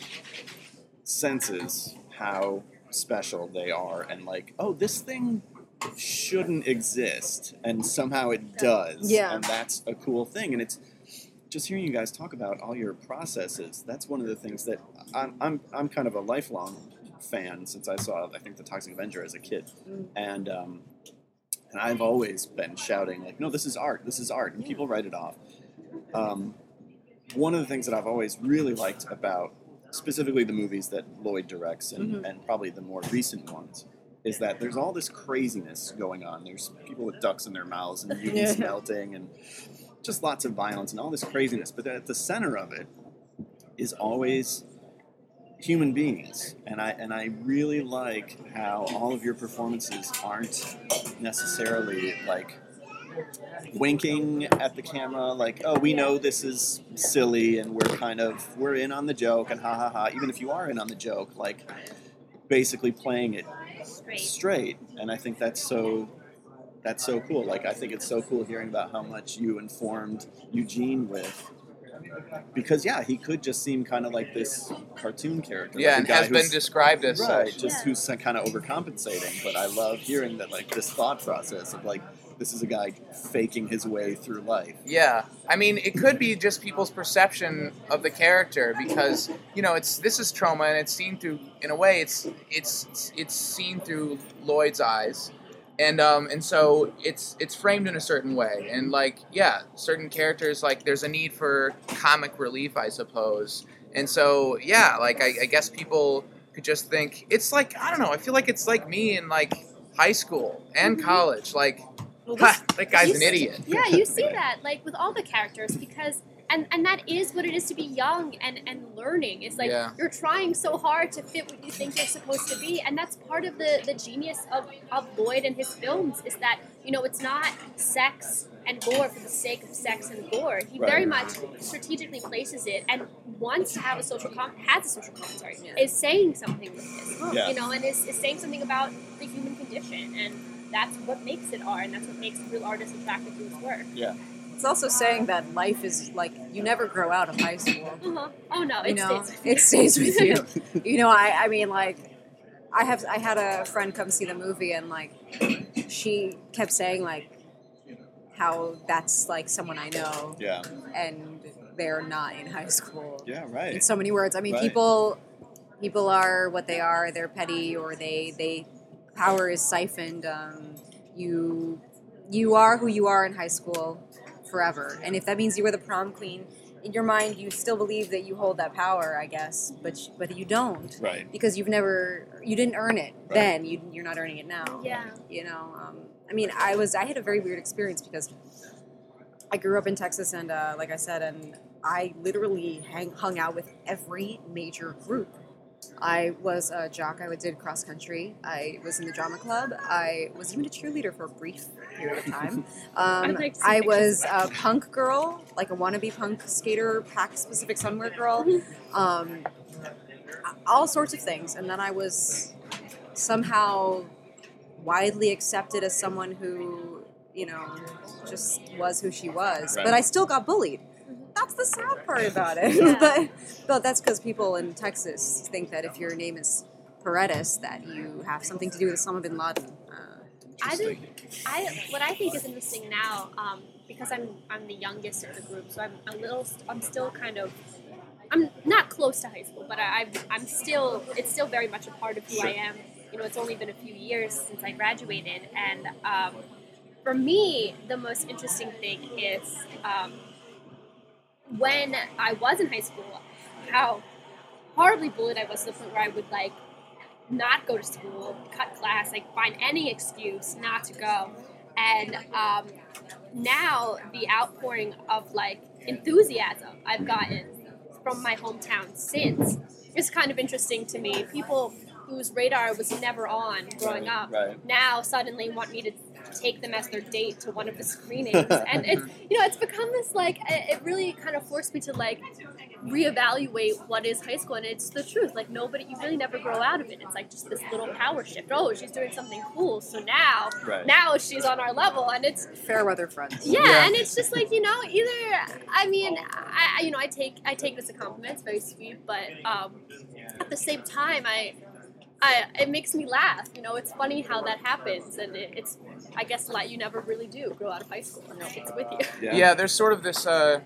Speaker 1: senses how special they are, and like, oh, this thing shouldn't exist, and somehow it does.
Speaker 2: Yeah.
Speaker 1: And that's a cool thing, and it's just hearing you guys talk about all your processes. That's one of the things that I'm I'm I'm kind of a lifelong fan since I saw I think The Toxic Avenger as a kid,
Speaker 2: Mm.
Speaker 1: and um, and I've always been shouting like, no, this is art, this is art, and people write it off. Um, one of the things that I've always really liked about specifically the movies that Lloyd directs and,
Speaker 2: Mhm.
Speaker 1: and probably the more recent ones is that there's all this craziness going on. There's people with ducks in their mouths and mutants
Speaker 2: Yeah.
Speaker 1: melting and just lots of violence and all this craziness. But at the center of it is always human beings. And I and I really like how all of your performances aren't necessarily like winking at the camera like, oh, we know this is silly and we're kind of we're in on the joke and ha ha ha. Even if you are in on the joke, like basically playing it
Speaker 4: Straight.
Speaker 1: straight. And I think that's so that's so cool. Like I think it's so cool hearing about how much you informed Eugene with, because yeah, he could just seem kind of like this cartoon character.
Speaker 3: Yeah,
Speaker 1: like
Speaker 3: and
Speaker 1: a guy
Speaker 3: has been
Speaker 1: who's-
Speaker 3: described as
Speaker 1: right,
Speaker 3: such.
Speaker 1: just
Speaker 4: Yeah.
Speaker 1: who's kind of overcompensating. But I love hearing that, like this thought process of like this is a guy faking his way through life.
Speaker 3: Yeah, I mean, it could be just people's perception of the character because you know it's this is trauma and it's seen through in a way it's it's it's seen through Lloyd's eyes, and um and so it's it's framed in a certain way, and like yeah, certain characters like there's a need for comic relief, I suppose, and so yeah, like I, I guess people could just think it's like I don't know, I feel like it's like me in like high school and
Speaker 4: Mhm.
Speaker 3: college, like.
Speaker 4: Well,
Speaker 3: Ha,
Speaker 4: this-
Speaker 3: that guy's
Speaker 4: you
Speaker 3: an
Speaker 4: see-
Speaker 3: idiot.
Speaker 4: Yeah, you see that like with all the characters because and and that is what it is to be young and and learning. It's like
Speaker 3: Yeah.
Speaker 4: you're trying so hard to fit what you think you're supposed to be, and that's part of the the genius of of Lloyd and his films is that you know it's not sex and gore for the sake of sex and gore. He
Speaker 1: Right.
Speaker 4: very much strategically places it and wants to have a social com- has a social commentary.
Speaker 2: Yeah.
Speaker 4: Is saying something with this,
Speaker 1: Yeah.
Speaker 4: you know, and is, is saying something about the human condition and. That's what makes it art, and that's what makes real artists attracted to his work.
Speaker 1: Yeah.
Speaker 2: It's also saying that life is like you never grow out of high school.
Speaker 4: Uh-huh. Oh no,
Speaker 2: You
Speaker 4: it
Speaker 2: know,
Speaker 4: stays with you.
Speaker 2: it stays with you. You know, I, I mean, like, I have I had a friend come see the movie, and like she kept saying like how that's like someone I know,
Speaker 1: Yeah.
Speaker 2: and they're not in high school.
Speaker 1: Yeah, right.
Speaker 2: In so many words. I mean,
Speaker 1: Right.
Speaker 2: people people are what they are. They're petty, or they they power is siphoned. Um, you you are who you are in high school forever, and if that means you were the prom queen, in your mind you still believe that you hold that power, I guess, but but you don't,
Speaker 1: Right.
Speaker 2: because you've never you didn't earn it
Speaker 1: Right.
Speaker 2: then. You you're not earning it now.
Speaker 4: Yeah.
Speaker 2: You know. Um, I mean, I was I had a very weird experience because I grew up in Texas, and uh, like I said, and I literally hang, hung out with every major group. I was a jock. I did cross country. I was in the drama club. I was even a cheerleader for a brief period of time. Um,
Speaker 4: like to see
Speaker 2: I
Speaker 4: pictures
Speaker 2: was
Speaker 4: of
Speaker 2: a punk girl, like a wannabe punk skater, pack specific sunwear girl. Um, all sorts of things. And then I was somehow widely accepted as someone who, you know, just was who she was.
Speaker 1: Right.
Speaker 2: But I still got bullied. That's the sad part about it.
Speaker 4: Yeah.
Speaker 2: but but that's because people in Texas think that if your name is Paredes, that you have something to do with Osama bin Laden. Uh,
Speaker 4: I think I what I think is interesting now, um, because I'm I'm the youngest of the group, so I'm a little I'm still kind of I'm not close to high school, but I, I'm I'm still it's still very much a part of who I am. You know, it's only been a few years since I graduated, and um, for me, the most interesting thing is um, when I was in high school, how horribly bullied I was to the point where I would like not go to school, cut class, like find any excuse not to go. And um, now the outpouring of like enthusiasm I've gotten from my hometown since is kind of interesting to me. People whose radar was never on growing up
Speaker 1: Right.
Speaker 4: now suddenly want me to take them as their date to one of the screenings. And it's, you know, it's become this like, it really kind of forced me to like reevaluate what is high school. And it's the truth. Like nobody, you really never grow out of it. It's like just this little power shift. Oh, she's doing something cool. So now,
Speaker 1: Right.
Speaker 4: now she's on our level. And it's,
Speaker 2: fair weather friends.
Speaker 4: yeah,
Speaker 3: Yeah.
Speaker 4: and it's just like, you know, either, I mean, I, I- you know, I take, I take this as a compliment. It's very sweet. But um, at the same time, I, I, it makes me laugh. You know, it's funny how that happens, and it, it's, I guess, like you never really do grow out of high school. It's with you.
Speaker 1: Yeah.
Speaker 3: Yeah, there's sort of this, uh,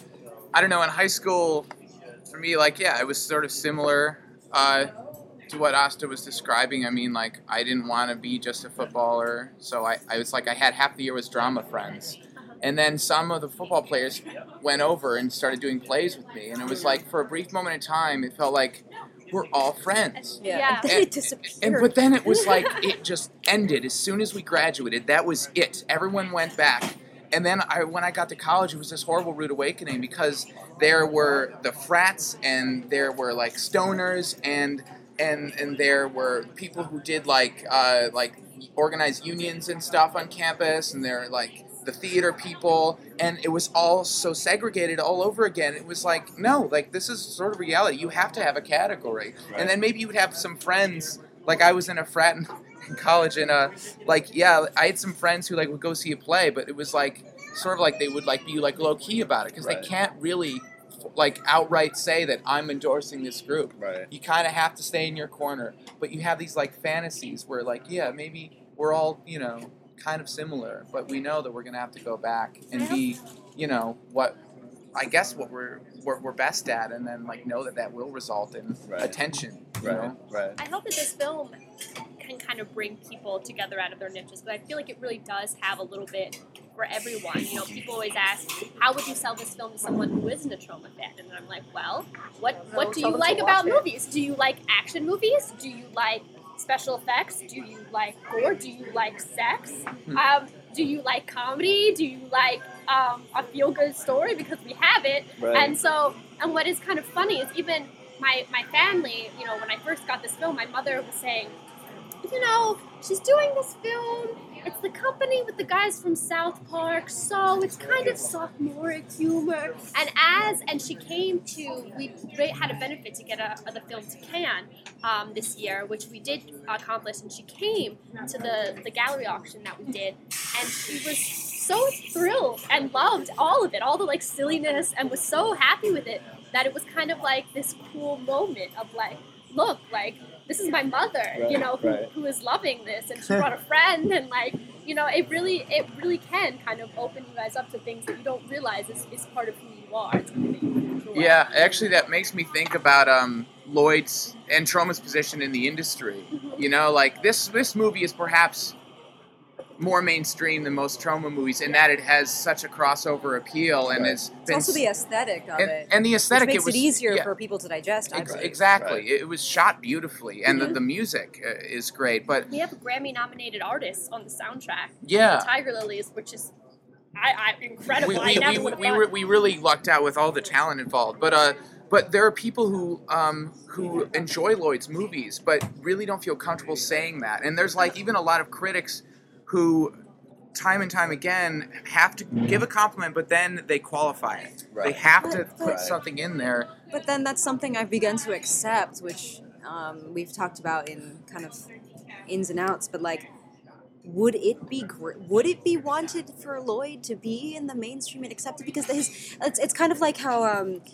Speaker 3: I don't know, in high school, for me, like, yeah, it was sort of similar uh, to what Asta was describing. I mean, like, I didn't want to be just a footballer, so I, I was like, I had half the year was drama friends. And then some of the football players went over and started doing plays with me, and it was like, for a brief moment in time, it felt like we're all friends.
Speaker 2: Yeah.
Speaker 4: Yeah.
Speaker 2: And then
Speaker 3: And-
Speaker 2: it disappeared.
Speaker 3: And but then it was like it just ended as soon as we graduated. That was it. Everyone went back. And then I, when I got to college, it was this horrible rude awakening because there were the frats and there were like stoners and and and there were people who did like uh, like organized unions and stuff on campus, and they're like the theater people, and it was all so segregated all over again. It was like, no, like this is sort of reality. You have to have a category.
Speaker 1: Right.
Speaker 3: And then maybe you would have some friends, like I was in a frat in, in college, and uh, like, yeah, I had some friends who like would go see a play, but it was like, sort of like they would like be like low key about it, because
Speaker 1: Right.
Speaker 3: they can't really like outright say that I'm endorsing this group.
Speaker 1: Right.
Speaker 3: You kind of have to stay in your corner, but you have these like fantasies where like, yeah, maybe we're all, you know, kind of similar, but we know that we're gonna have to go back and be, you know, what I guess what we're we're, we're best at, and then like know that that will result in
Speaker 1: Right.
Speaker 3: attention. You
Speaker 1: Right.
Speaker 3: know?
Speaker 1: Right.
Speaker 4: I hope that this film can kind of bring people together out of their niches, but I feel like it really does have a little bit for everyone. You know, people always ask, how would you sell this film to someone who isn't a Trauma fan? And I'm like, well, what
Speaker 2: Well,
Speaker 4: what do
Speaker 2: tell
Speaker 4: you
Speaker 2: them to
Speaker 4: like
Speaker 2: watch
Speaker 4: about
Speaker 2: it.
Speaker 4: movies? Do you like action movies? Do you like special effects? Do you like gore? Do you like sex? Um, do you like comedy? Do you like um, a feel-good story? Because we have it.
Speaker 1: Right.
Speaker 4: And so, and what is kind of funny is even my, my family, you know, when I first got this film, my mother was saying, you know, she's doing this film. It's the company with the guys from South Park, so it's kind of sophomoric humor. And as and she came to, we had a benefit to get a, the film to Cannes um, this year, which we did accomplish. And she came to the the gallery auction that we did, and she was so thrilled and loved all of it, all the like silliness, and was so happy with it that it was kind of like this cool moment of like, look, like. this is my mother,
Speaker 1: Right,
Speaker 4: you know, who,
Speaker 1: right.
Speaker 4: who is loving this, and she brought a friend, and like, you know, it really, it really can kind of open you guys up to things that you don't realize is, is part of who you are. It's something that you can enjoy.
Speaker 3: Yeah, actually, that makes me think about um, Lloyd's and Troma's position in the industry.
Speaker 4: Mhm.
Speaker 3: You know, like this this movie is perhaps more mainstream than most Troma movies in that it has such a crossover appeal, and
Speaker 1: Right.
Speaker 3: it's
Speaker 2: It's
Speaker 3: been
Speaker 2: also the aesthetic of
Speaker 3: and,
Speaker 2: it,
Speaker 3: and the aesthetic.
Speaker 2: which makes
Speaker 3: it was
Speaker 2: it easier
Speaker 3: yeah,
Speaker 2: for people to digest. I
Speaker 3: ex-
Speaker 2: believe.
Speaker 3: exactly.
Speaker 1: Right.
Speaker 3: It was shot beautifully, and
Speaker 4: Mhm.
Speaker 3: the, the music uh, is great. But
Speaker 4: We have Grammy-nominated artists on the soundtrack.
Speaker 3: yeah.
Speaker 4: The Tiger Lilies, which is I, I incredible.
Speaker 3: we,
Speaker 4: I
Speaker 3: we,
Speaker 4: never
Speaker 3: we,
Speaker 4: would have
Speaker 3: we,
Speaker 4: thought.
Speaker 3: re- we really lucked out with all the talent involved, but uh, but there are people who um, who enjoy Lloyd's movies, but really don't feel comfortable saying that. And there's like even a lot of critics who, time and time again, have to give a compliment, but then they qualify it.
Speaker 1: Right.
Speaker 3: They have to
Speaker 2: But-
Speaker 3: put
Speaker 1: Right.
Speaker 3: something in there.
Speaker 2: But then that's something I've begun to accept, which um, we've talked about in kind of ins and outs. But like, would it be gr- would it be wanted for Lloyd to be in the mainstream and accepted? Because his it's, it's kind of like how um,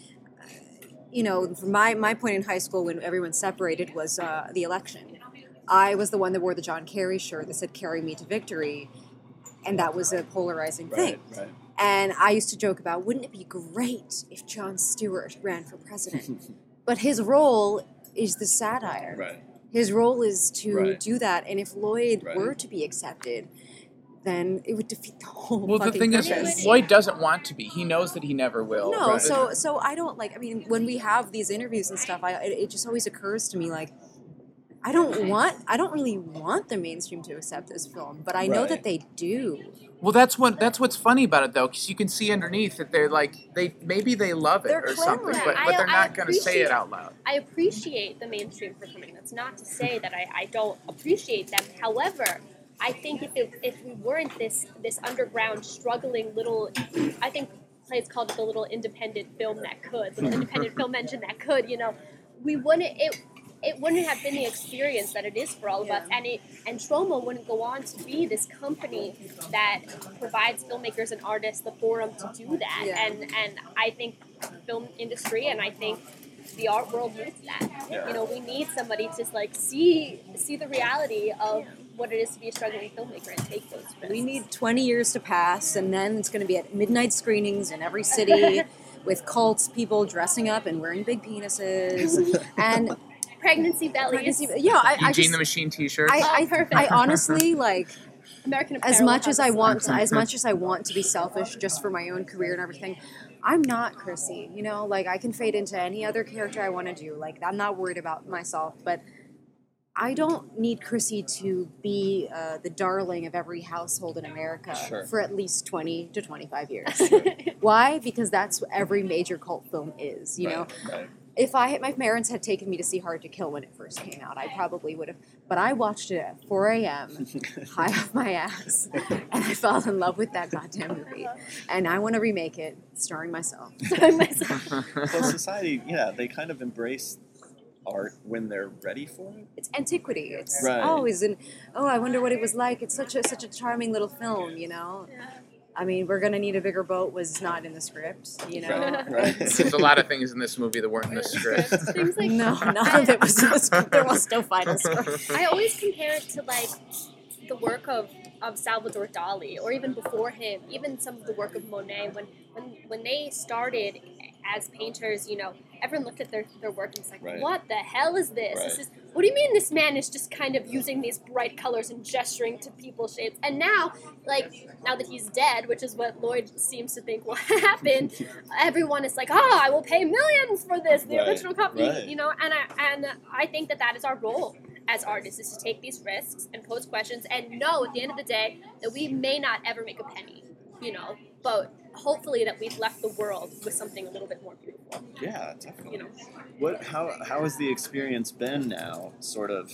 Speaker 2: you know, from my my point in high school when everyone separated was uh, the election. I was the one that wore the John Kerry shirt that said "Carry me to victory," and that was a polarizing thing.
Speaker 1: Right, right.
Speaker 2: And I used to joke about, wouldn't it be great if Jon Stewart ran for president? But his role is the satire.
Speaker 1: Right.
Speaker 2: His role is to
Speaker 1: Right.
Speaker 2: do that. And if Lloyd
Speaker 1: Right.
Speaker 2: were to be accepted, then it would defeat the whole
Speaker 3: Well, the
Speaker 2: fucking
Speaker 3: thing is,
Speaker 2: purpose.
Speaker 3: Lloyd doesn't want to be. He knows that he never will.
Speaker 2: No,
Speaker 1: Right.
Speaker 2: so so I don't like. I mean, when we have these interviews and stuff, I it, it just always occurs to me like, I don't want, I don't really want the mainstream to accept this film, but I know
Speaker 1: Right.
Speaker 2: that they do.
Speaker 3: Well, that's what that's what's funny about it, though, because you can see underneath that they're like they maybe they love it
Speaker 2: They're
Speaker 3: or something,
Speaker 2: clamoring.
Speaker 3: but,
Speaker 4: I-
Speaker 3: but they're
Speaker 4: I
Speaker 3: not going to say it
Speaker 4: appreciate-
Speaker 3: out loud.
Speaker 4: I appreciate the mainstream for coming. That's not to say that I, I don't appreciate them. However, I think if it, if we weren't this this underground struggling little, I think Clay's called it the little independent film that could, little independent film engine that could, you know, we wouldn't it. It wouldn't have been the experience that it is for all of us,
Speaker 2: Yeah.
Speaker 4: and it and Troma wouldn't go on to be this company that provides filmmakers and artists the forum to do that.
Speaker 2: Yeah.
Speaker 4: And and I think film industry and I think the art world needs that.
Speaker 1: Yeah.
Speaker 4: You know, we need somebody to like see see the reality of what it is to be a struggling filmmaker and take those risks.
Speaker 2: We need twenty years to pass, and then it's going to be at midnight screenings in every city with cults, people dressing up and wearing big penises. And
Speaker 4: pregnancy bellies.
Speaker 2: pregnancy, yeah, I, I
Speaker 3: Eugene
Speaker 2: just,
Speaker 3: the Machine T-shirts.
Speaker 2: I,
Speaker 4: Oh,
Speaker 2: I,
Speaker 4: perfect.
Speaker 2: I honestly like.
Speaker 4: American Apparel
Speaker 2: As much
Speaker 4: will
Speaker 2: as
Speaker 4: have
Speaker 2: I
Speaker 4: a
Speaker 2: want,
Speaker 4: slot.
Speaker 2: as much as I want to be selfish just for my own career and everything, I'm not Chrissy. You know, like I can fade into any other character I want to do. Like I'm not worried about myself, but I don't need Chrissy to be uh, the darling of every household in America
Speaker 1: Sure.
Speaker 2: for at least twenty to twenty-five years. Why? Because that's what every major cult film is. You know,
Speaker 1: Right, right.
Speaker 2: if I my parents had taken me to see Hard to Kill when it first came out, I probably would have. But I watched it at four a.m. high off my ass, and I fell in love with that goddamn movie. And I want to remake it, starring myself.
Speaker 1: Well, society, yeah, they kind of embrace art when they're ready for it.
Speaker 2: It's antiquity. It's
Speaker 1: Right.
Speaker 2: always an oh, I wonder what it was like. It's such a such a charming little film, you know. I mean, We're Gonna Need a Bigger Boat was not in the script, you know.
Speaker 1: Right, right.
Speaker 3: There's a lot of things in this movie that weren't in the script.
Speaker 4: Things like
Speaker 2: No, none of it was in the script. There was no final script.
Speaker 4: I always compare it to like the work of, of Salvador Dali, or even before him, even some of the work of Monet. When when when they started as painters, you know, everyone looked at their, their work and was like,
Speaker 1: Right.
Speaker 4: "What the hell is this?
Speaker 1: Right.
Speaker 4: This is what do you mean this man is just kind of using these bright colors and gesturing to people's shapes?" And now, like now that he's dead, which is what Lloyd seems to think will happen, everyone is like, "Ah, I will pay millions for this, the
Speaker 1: Right,
Speaker 4: original copy,"
Speaker 1: right.
Speaker 4: you know. And I and I think that that is our role as artists, is to take these risks and pose questions and know at the end of the day that we may not ever make a penny, you know, but hopefully that we've left the world with something a little bit more beautiful,
Speaker 1: Yeah, definitely.
Speaker 4: you know.
Speaker 1: What? How? How has the experience been now? Sort of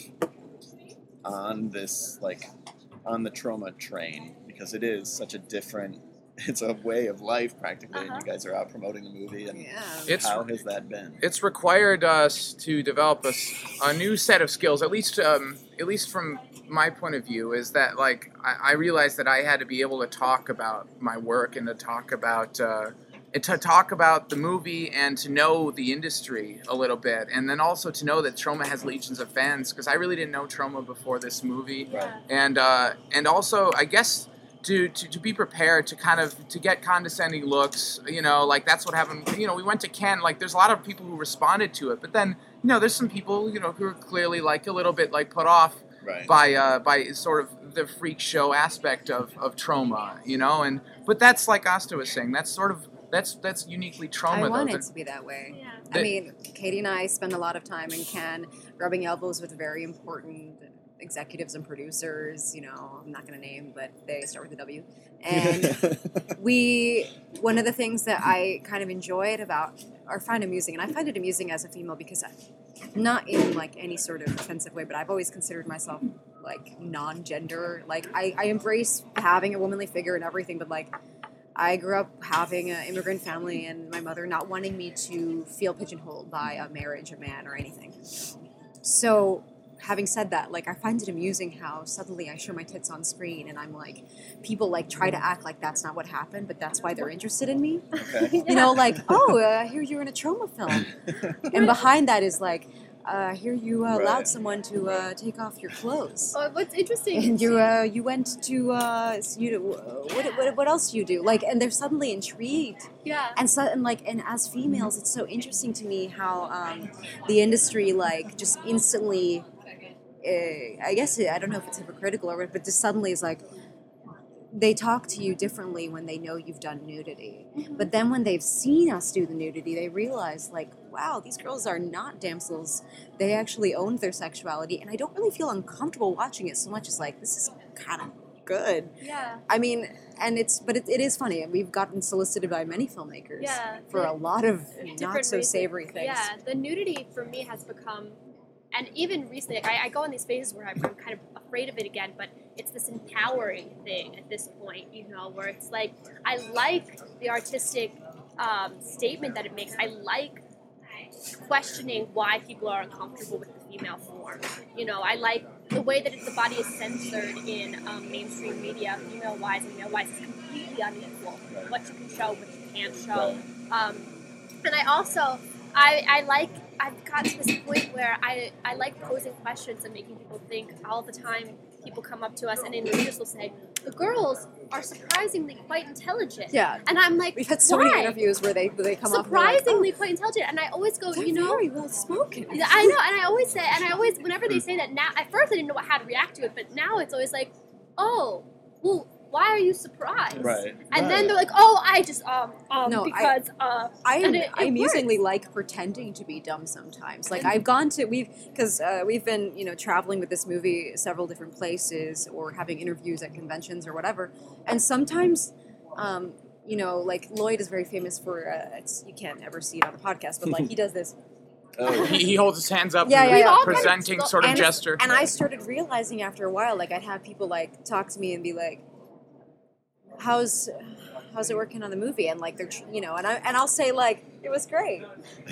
Speaker 1: on this, like, on the Troma train, because it is such a different. It's a way of life practically,
Speaker 4: Uh-huh.
Speaker 1: and you guys are out promoting the movie. And
Speaker 2: Yeah.
Speaker 3: It's
Speaker 1: how has that been?
Speaker 3: it's required us to develop a, s- a new set of skills. At least, um, at least from my point of view, is that like I, I realized that I had to be able to talk about my work and to talk about uh, to talk about the movie and to know the industry a little bit, and then also to know that Troma has legions of fans, because I really didn't know Troma before this movie,
Speaker 4: Yeah.
Speaker 3: and uh, and also I guess to, to to be prepared to kind of to get condescending looks, you know, like that's what happened. You know, we went to Cannes, like there's a lot of people who responded to it, but then you know there's some people you know who are clearly like a little bit like put off
Speaker 1: Right.
Speaker 3: by uh, by sort of the freak show aspect of, of Troma, you know, and but that's like Asta was saying, that's sort of that's that's uniquely Troma.
Speaker 2: I
Speaker 3: though.
Speaker 2: want
Speaker 3: The-
Speaker 2: it to be that way.
Speaker 4: Yeah.
Speaker 2: I
Speaker 3: The-
Speaker 2: mean, Katie and I spend a lot of time in Cannes rubbing elbows with very important executives and producers. You know, I'm not going to name, but they start with a W. And we, one of the things that I kind of enjoyed about, or find amusing, and I find it amusing as a female because I, not in like any sort of offensive way, but I've always considered myself like non-gender. Like I, I embrace having a womanly figure and everything, but like I grew up having an immigrant family and my mother not wanting me to feel pigeonholed by a marriage, a man, or anything. So, having said that, like I find it amusing how suddenly I show my tits on screen and I'm like, people like try to act like that's not what happened, but that's why they're interested in me.
Speaker 1: Okay.
Speaker 2: You know, like, oh, uh, I hear you're in a Troma film, and behind that is like, uh, I hear you uh, allowed
Speaker 1: Right.
Speaker 2: someone to uh, take off your clothes.
Speaker 4: Oh, what's interesting?
Speaker 2: And you uh, you went to uh, you what, what what else do you do, like, and they're suddenly intrigued,
Speaker 4: yeah.
Speaker 2: and so and like and as females it's so interesting to me how um, the industry like just instantly uh, I guess I don't know if it's hypocritical or what, but just suddenly is like they talk to you differently when they know you've done nudity. But then when they've seen us do the nudity, they realize, like, wow, these girls are not damsels. They actually owned their sexuality. And I don't really feel uncomfortable watching it so much as, like, this is kind of good.
Speaker 4: Yeah.
Speaker 2: I mean, and it's, but it, it is funny. We've gotten solicited by many filmmakers
Speaker 4: Yeah.
Speaker 2: for a lot of
Speaker 4: Different
Speaker 2: not so
Speaker 4: reasons.
Speaker 2: savory things.
Speaker 4: Yeah, the nudity for me has become, and even recently, like, I, I go on these phases where I'm, I'm kind of afraid of it again, but it's this empowering thing at this point, you know, where it's like, I like the artistic um, statement that it makes. I like questioning why people are uncomfortable with the female form. You know, I like the way that the body is censored in um, mainstream media, female-wise and male-wise, is completely unequal. What you can show, what you can't show. Um, and I also, I, I like, I've gotten to this point where I, I like posing questions and making people think. All the time people come up to us and interviews will say, the girls are surprisingly quite intelligent.
Speaker 2: Yeah.
Speaker 4: And I'm like,
Speaker 2: We've had so
Speaker 4: why?
Speaker 2: many interviews where they they come up and they're like,
Speaker 4: Surprisingly quite intelligent. And I always go,
Speaker 2: oh, they're
Speaker 4: you know,
Speaker 2: very well spoken.
Speaker 4: I know, and I always say, and I always, whenever they say that now, at first I didn't know how to react to it, but now it's always like, oh, well, why are you surprised?
Speaker 1: Right.
Speaker 4: And then
Speaker 1: Right.
Speaker 4: they're like, oh, I just, um, um,
Speaker 2: No, I-
Speaker 4: because, uh,
Speaker 2: I
Speaker 4: and it-
Speaker 2: I
Speaker 4: it
Speaker 2: amusingly
Speaker 4: works.
Speaker 2: like pretending to be dumb sometimes. Like I've gone to we've because uh, we've been you know traveling with this movie several different places or having interviews at conventions or whatever, and sometimes. Um, you know, like Lloyd is very famous for uh, it's, you can't ever see it on the podcast, but like he does this.
Speaker 1: Oh.
Speaker 3: he, he holds his hands up
Speaker 2: Yeah,
Speaker 3: in
Speaker 2: yeah,
Speaker 3: a
Speaker 2: yeah.
Speaker 3: presenting
Speaker 4: And-
Speaker 3: sort of
Speaker 2: and,
Speaker 3: gesture.
Speaker 2: And I started realizing after a while, like I'd have people like talk to me and be like, "How's how's it working on the movie?" And like they're tr- you know, and I and I'll say like it was great.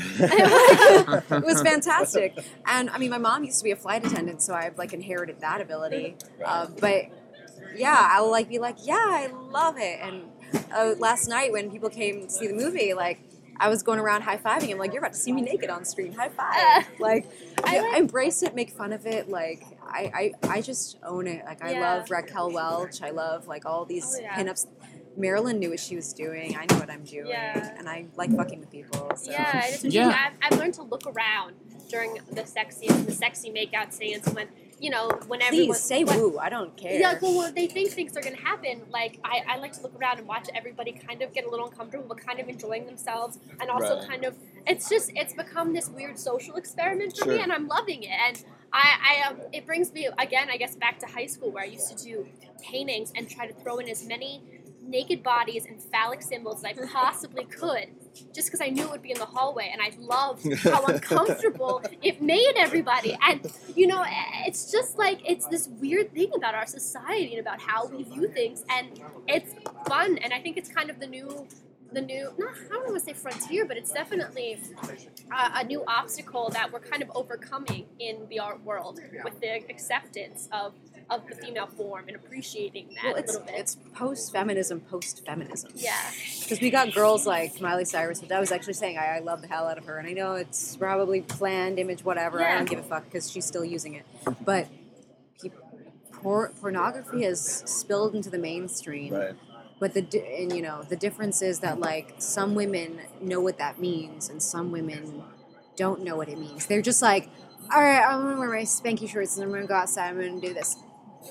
Speaker 2: It was fantastic. And I mean, my mom used to be a flight attendant, so I've like inherited that ability. Uh, but yeah, I'll like be like, yeah, I love it. And uh, last night when people came to see the movie, like I was going around high fiving him, like you're about to see me naked on screen. High five. Like I,
Speaker 4: I like-
Speaker 2: embrace it, make fun of it. Like I, I, I just own it. Like I
Speaker 4: Yeah.
Speaker 2: love Raquel Welch. I love like all these
Speaker 4: Oh, yeah.
Speaker 2: pinups. Marilyn knew what she was doing. I knew what I'm doing,
Speaker 4: Yeah.
Speaker 2: and I like fucking with people. So.
Speaker 4: Yeah, and it's
Speaker 3: Yeah.
Speaker 4: yeah. I've, I've learned to look around during the sex scenes, the sexy makeout scenes, when, you know, when everyone...
Speaker 2: Please say
Speaker 4: when,
Speaker 2: woo. I don't care.
Speaker 4: Yeah, well, when they think things are going to happen, like, I, I like to look around and watch everybody kind of get a little uncomfortable, but kind of enjoying themselves, and also
Speaker 1: Right.
Speaker 4: kind of, it's just, it's become this weird social experiment for me,
Speaker 1: Sure.
Speaker 4: and I'm loving it, and I, I um, it brings me, again, I guess, back to high school, where I used to do paintings and try to throw in as many naked bodies and phallic symbols as I possibly could, just because I knew it would be in the hallway, and I loved how uncomfortable it made everybody. And you know, it's just like it's this weird thing about our society and about how we view things, and it's fun. And I think it's kind of the new the new, not, I don't want to say frontier, but it's definitely uh, a new obstacle that we're kind of overcoming in the art world with the acceptance of, of the female form and appreciating that
Speaker 2: Well,
Speaker 4: a
Speaker 2: it's
Speaker 4: little bit.
Speaker 2: it's post feminism, post feminism.
Speaker 4: Yeah.
Speaker 2: Because we got girls like Miley Cyrus, which I was actually saying I, I love the hell out of her, and I know it's probably planned image, whatever. I
Speaker 4: Yeah.
Speaker 2: don't give a fuck because she's still using it. But pe- por- pornography has spilled into the mainstream.
Speaker 1: Right.
Speaker 2: But the di- and you know the difference is that like some women know what that means, and some women don't know what it means. They're just like, all right, I'm gonna wear my spanky shorts and I'm gonna go outside. I'm gonna do this.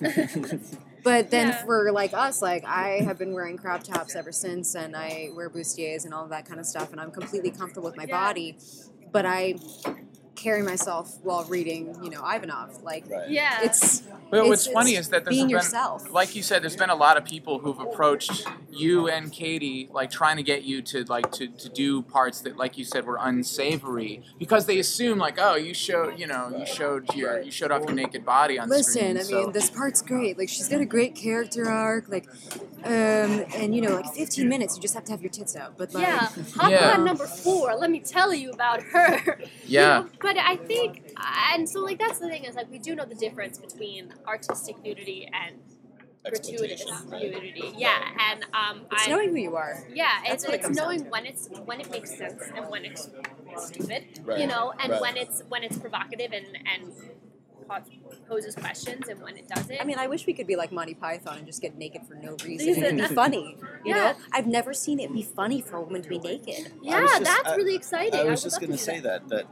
Speaker 2: But then
Speaker 4: Yeah.
Speaker 2: for like us, like I have been wearing crop tops ever since, and I wear bustiers and all that kind of stuff, and I'm completely comfortable with my
Speaker 4: Yeah.
Speaker 2: body. But I carry myself while reading, you know, Ivanov. Like
Speaker 1: Right.
Speaker 4: Yeah.
Speaker 2: it's
Speaker 3: Well,
Speaker 2: it's,
Speaker 3: what's funny
Speaker 2: it's
Speaker 3: is that there's
Speaker 2: being
Speaker 3: been,
Speaker 2: yourself.
Speaker 3: like you said, there's been a lot of people who've approached you and Katie, like trying to get you to like to, to do parts that, like you said, were unsavory because they assume like, oh, you showed, you know, you showed your, you showed off your naked body on
Speaker 2: Listen,
Speaker 3: screen.
Speaker 2: I
Speaker 3: so-
Speaker 2: mean, this part's great. Like, she's got a great character arc. Like, um, and you know, like fifteen minutes, you just have to have your tits out. But like,
Speaker 4: Yeah, hot
Speaker 3: Yeah.
Speaker 4: on number four. Let me tell you about her.
Speaker 3: Yeah.
Speaker 4: You know, but I think, and so like that's the thing is like we do know the difference between artistic nudity and gratuitous
Speaker 1: Exploitation, right.
Speaker 4: nudity. Yeah, and um,
Speaker 2: it's
Speaker 4: I
Speaker 2: knowing who you are.
Speaker 4: yeah,
Speaker 2: That's
Speaker 4: it's,
Speaker 2: what it
Speaker 4: it's
Speaker 2: comes down
Speaker 4: knowing
Speaker 2: to.
Speaker 4: when it's when it makes sense and when it's stupid,
Speaker 1: Right,
Speaker 4: you know, and
Speaker 1: right.
Speaker 4: when it's when it's provocative and and po- poses questions and when it doesn't.
Speaker 2: I mean, I wish we could be like Monty Python and just get naked for no reason.
Speaker 4: Reason.
Speaker 2: It'd be funny, you
Speaker 4: Yeah.
Speaker 2: know. I've never seen it be funny for a woman to be naked.
Speaker 4: yeah,
Speaker 1: I was just-
Speaker 4: that's
Speaker 1: I-
Speaker 4: really exciting.
Speaker 1: I was
Speaker 4: would
Speaker 1: just
Speaker 4: love
Speaker 1: going to
Speaker 4: do
Speaker 1: say that that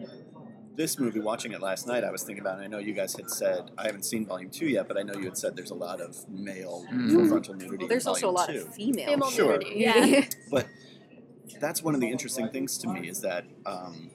Speaker 1: this movie, watching it last night, I was thinking about, and I know you guys had said, I haven't seen Volume two yet, but I know you had said there's a lot of male
Speaker 3: Mm.
Speaker 1: full frontal nudity.
Speaker 2: Well, there's
Speaker 1: in
Speaker 2: also a
Speaker 1: Volume
Speaker 2: lot
Speaker 1: two.
Speaker 2: of female.
Speaker 4: Female
Speaker 1: Sure.
Speaker 4: nudity. Yeah.
Speaker 1: But that's one of the interesting things to me is that um,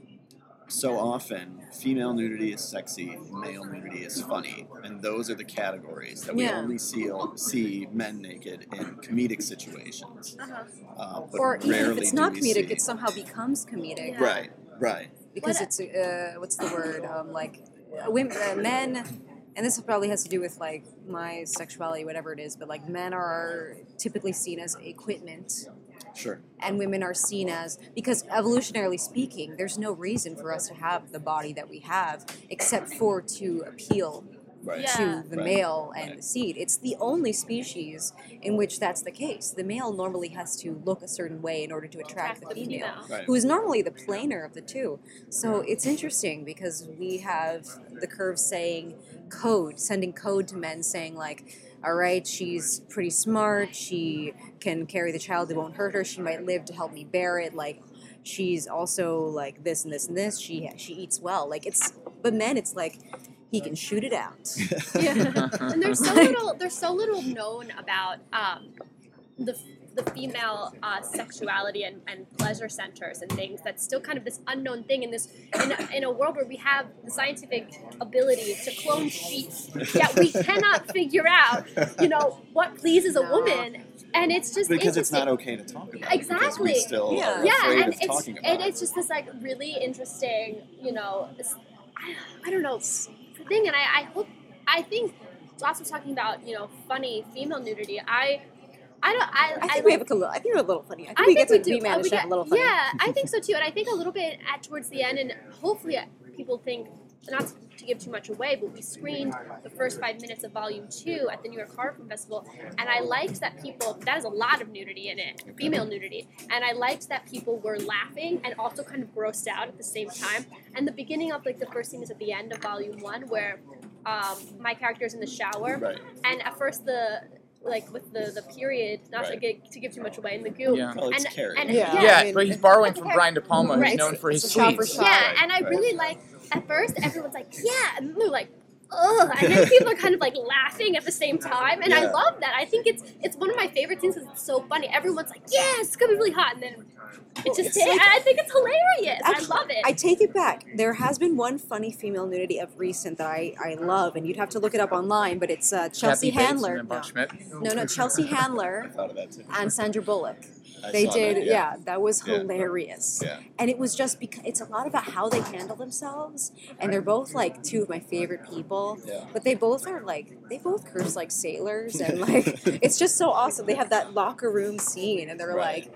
Speaker 1: so often female nudity is sexy, male nudity is funny, and those are the categories that we
Speaker 2: Yeah.
Speaker 1: only see see men naked in comedic situations.
Speaker 4: Uh-huh.
Speaker 1: Uh, but
Speaker 2: Or even if
Speaker 1: rarely
Speaker 2: it's
Speaker 1: do
Speaker 2: not
Speaker 1: we
Speaker 2: comedic,
Speaker 1: see-
Speaker 2: it somehow becomes comedic.
Speaker 4: Yeah.
Speaker 1: right, right,
Speaker 2: Because
Speaker 4: What-
Speaker 2: it's uh, what's the word? Um, like uh, women, uh, men, and this probably has to do with like my sexuality, whatever it is. But like men are typically seen as equipment,
Speaker 1: sure,
Speaker 2: and women are seen as, because evolutionarily speaking, there's no reason for us to have the body that we have except for to appeal
Speaker 1: right.
Speaker 4: Yeah.
Speaker 2: to the
Speaker 1: Right.
Speaker 2: male and
Speaker 1: Right.
Speaker 2: the seed. It's the only species in which that's the case. The male normally has to look a certain way in order to attract the female,
Speaker 1: Right.
Speaker 2: who is normally the plainer of the two. So it's interesting because we have the curve saying code, sending code to men saying like, all right, she's pretty smart, she can carry the child, it won't hurt her, she might live to help me bear it, like she's also like this and this and this, she she eats well. Like it's, but men it's like, he can shoot it out.
Speaker 4: Yeah, and there's so little there's so little known about um, the the female uh, sexuality and, and pleasure centers and things. That's still kind of this unknown thing in this in a, in a world where we have the scientific ability to clone sheep, yet we cannot figure out, you know, what pleases a
Speaker 2: No.
Speaker 4: woman, and it's just
Speaker 1: Because it's
Speaker 4: interesting.
Speaker 1: not okay to talk about it. Because
Speaker 4: Exactly.
Speaker 1: we still
Speaker 2: Yeah.
Speaker 1: are
Speaker 4: Yeah,
Speaker 1: afraid
Speaker 4: and
Speaker 1: of
Speaker 4: it's
Speaker 1: talking about
Speaker 4: and
Speaker 1: it.
Speaker 4: it's just this like really interesting, you know, this, I, I don't know thing, and I, I hope I think Joss was talking about, you know, funny female nudity. I I don't I
Speaker 2: I
Speaker 4: I,
Speaker 2: think we
Speaker 4: like-
Speaker 2: have a little. I think we're a little funny. I think
Speaker 4: I
Speaker 2: we
Speaker 4: think
Speaker 2: get to
Speaker 4: we do.
Speaker 2: be
Speaker 4: Uh,
Speaker 2: managed
Speaker 4: we
Speaker 2: to have
Speaker 4: get-
Speaker 2: a little funny.
Speaker 4: Yeah, I think so too, and I think a little bit at towards the end, and hopefully people think, not to give too much away, but we screened the first five minutes of Volume Two at the New York Horror Film Festival, and I liked that people. That is a lot of nudity in it, female nudity, and I liked that people were laughing and also kind of grossed out at the same time. And the beginning of like the first scene is at the end of Volume One, where um, my character's in the shower,
Speaker 1: Right.
Speaker 4: and at first the like with the the period, not to
Speaker 1: Right.
Speaker 4: get to give too much away in the goo.
Speaker 3: Yeah.
Speaker 1: Well, it's
Speaker 4: and,
Speaker 1: Carrie.
Speaker 4: and
Speaker 2: Yeah.
Speaker 3: Yeah,
Speaker 2: I mean-
Speaker 3: but he's borrowing from Brian De Palma, who's
Speaker 4: Right.
Speaker 3: known for his
Speaker 2: It's a shot for
Speaker 3: sleeves.
Speaker 2: shot.
Speaker 4: yeah,
Speaker 1: Right,
Speaker 4: and I
Speaker 1: right.
Speaker 4: really like. At first, everyone's like, "Yeah," and they're like, "Ugh," and then people are kind of like laughing at the same time, and I
Speaker 1: Yeah.
Speaker 4: love that. I think it's it's one of my favorite things because it's so funny. Everyone's like, "Yeah, it's gonna be really hot," and then it just
Speaker 2: It's
Speaker 4: hit.
Speaker 2: like-
Speaker 4: and I think it's hilarious.
Speaker 2: Actually,
Speaker 4: I love it.
Speaker 2: I take it back. There has been one funny female nudity of recent that I, I love, and you'd have to look it up online. But it's uh, Chelsea
Speaker 3: Kathy Bates
Speaker 2: Handler.
Speaker 3: and Mark
Speaker 2: No.
Speaker 3: Schmidt.
Speaker 2: no, no, Chelsea Handler
Speaker 1: I thought of that too.
Speaker 2: and Sandra Bullock.
Speaker 1: I
Speaker 2: They
Speaker 1: saw
Speaker 2: did,
Speaker 1: that,
Speaker 2: yeah. That was
Speaker 1: Yeah.
Speaker 2: hilarious.
Speaker 1: Yeah.
Speaker 2: And it was just because it's a lot about how they handle themselves, and they're both like two of my favorite people.
Speaker 1: Yeah.
Speaker 2: But they both are like they both curse like sailors, and like it's just so awesome. They have that locker room scene, and they're
Speaker 1: Right.
Speaker 2: like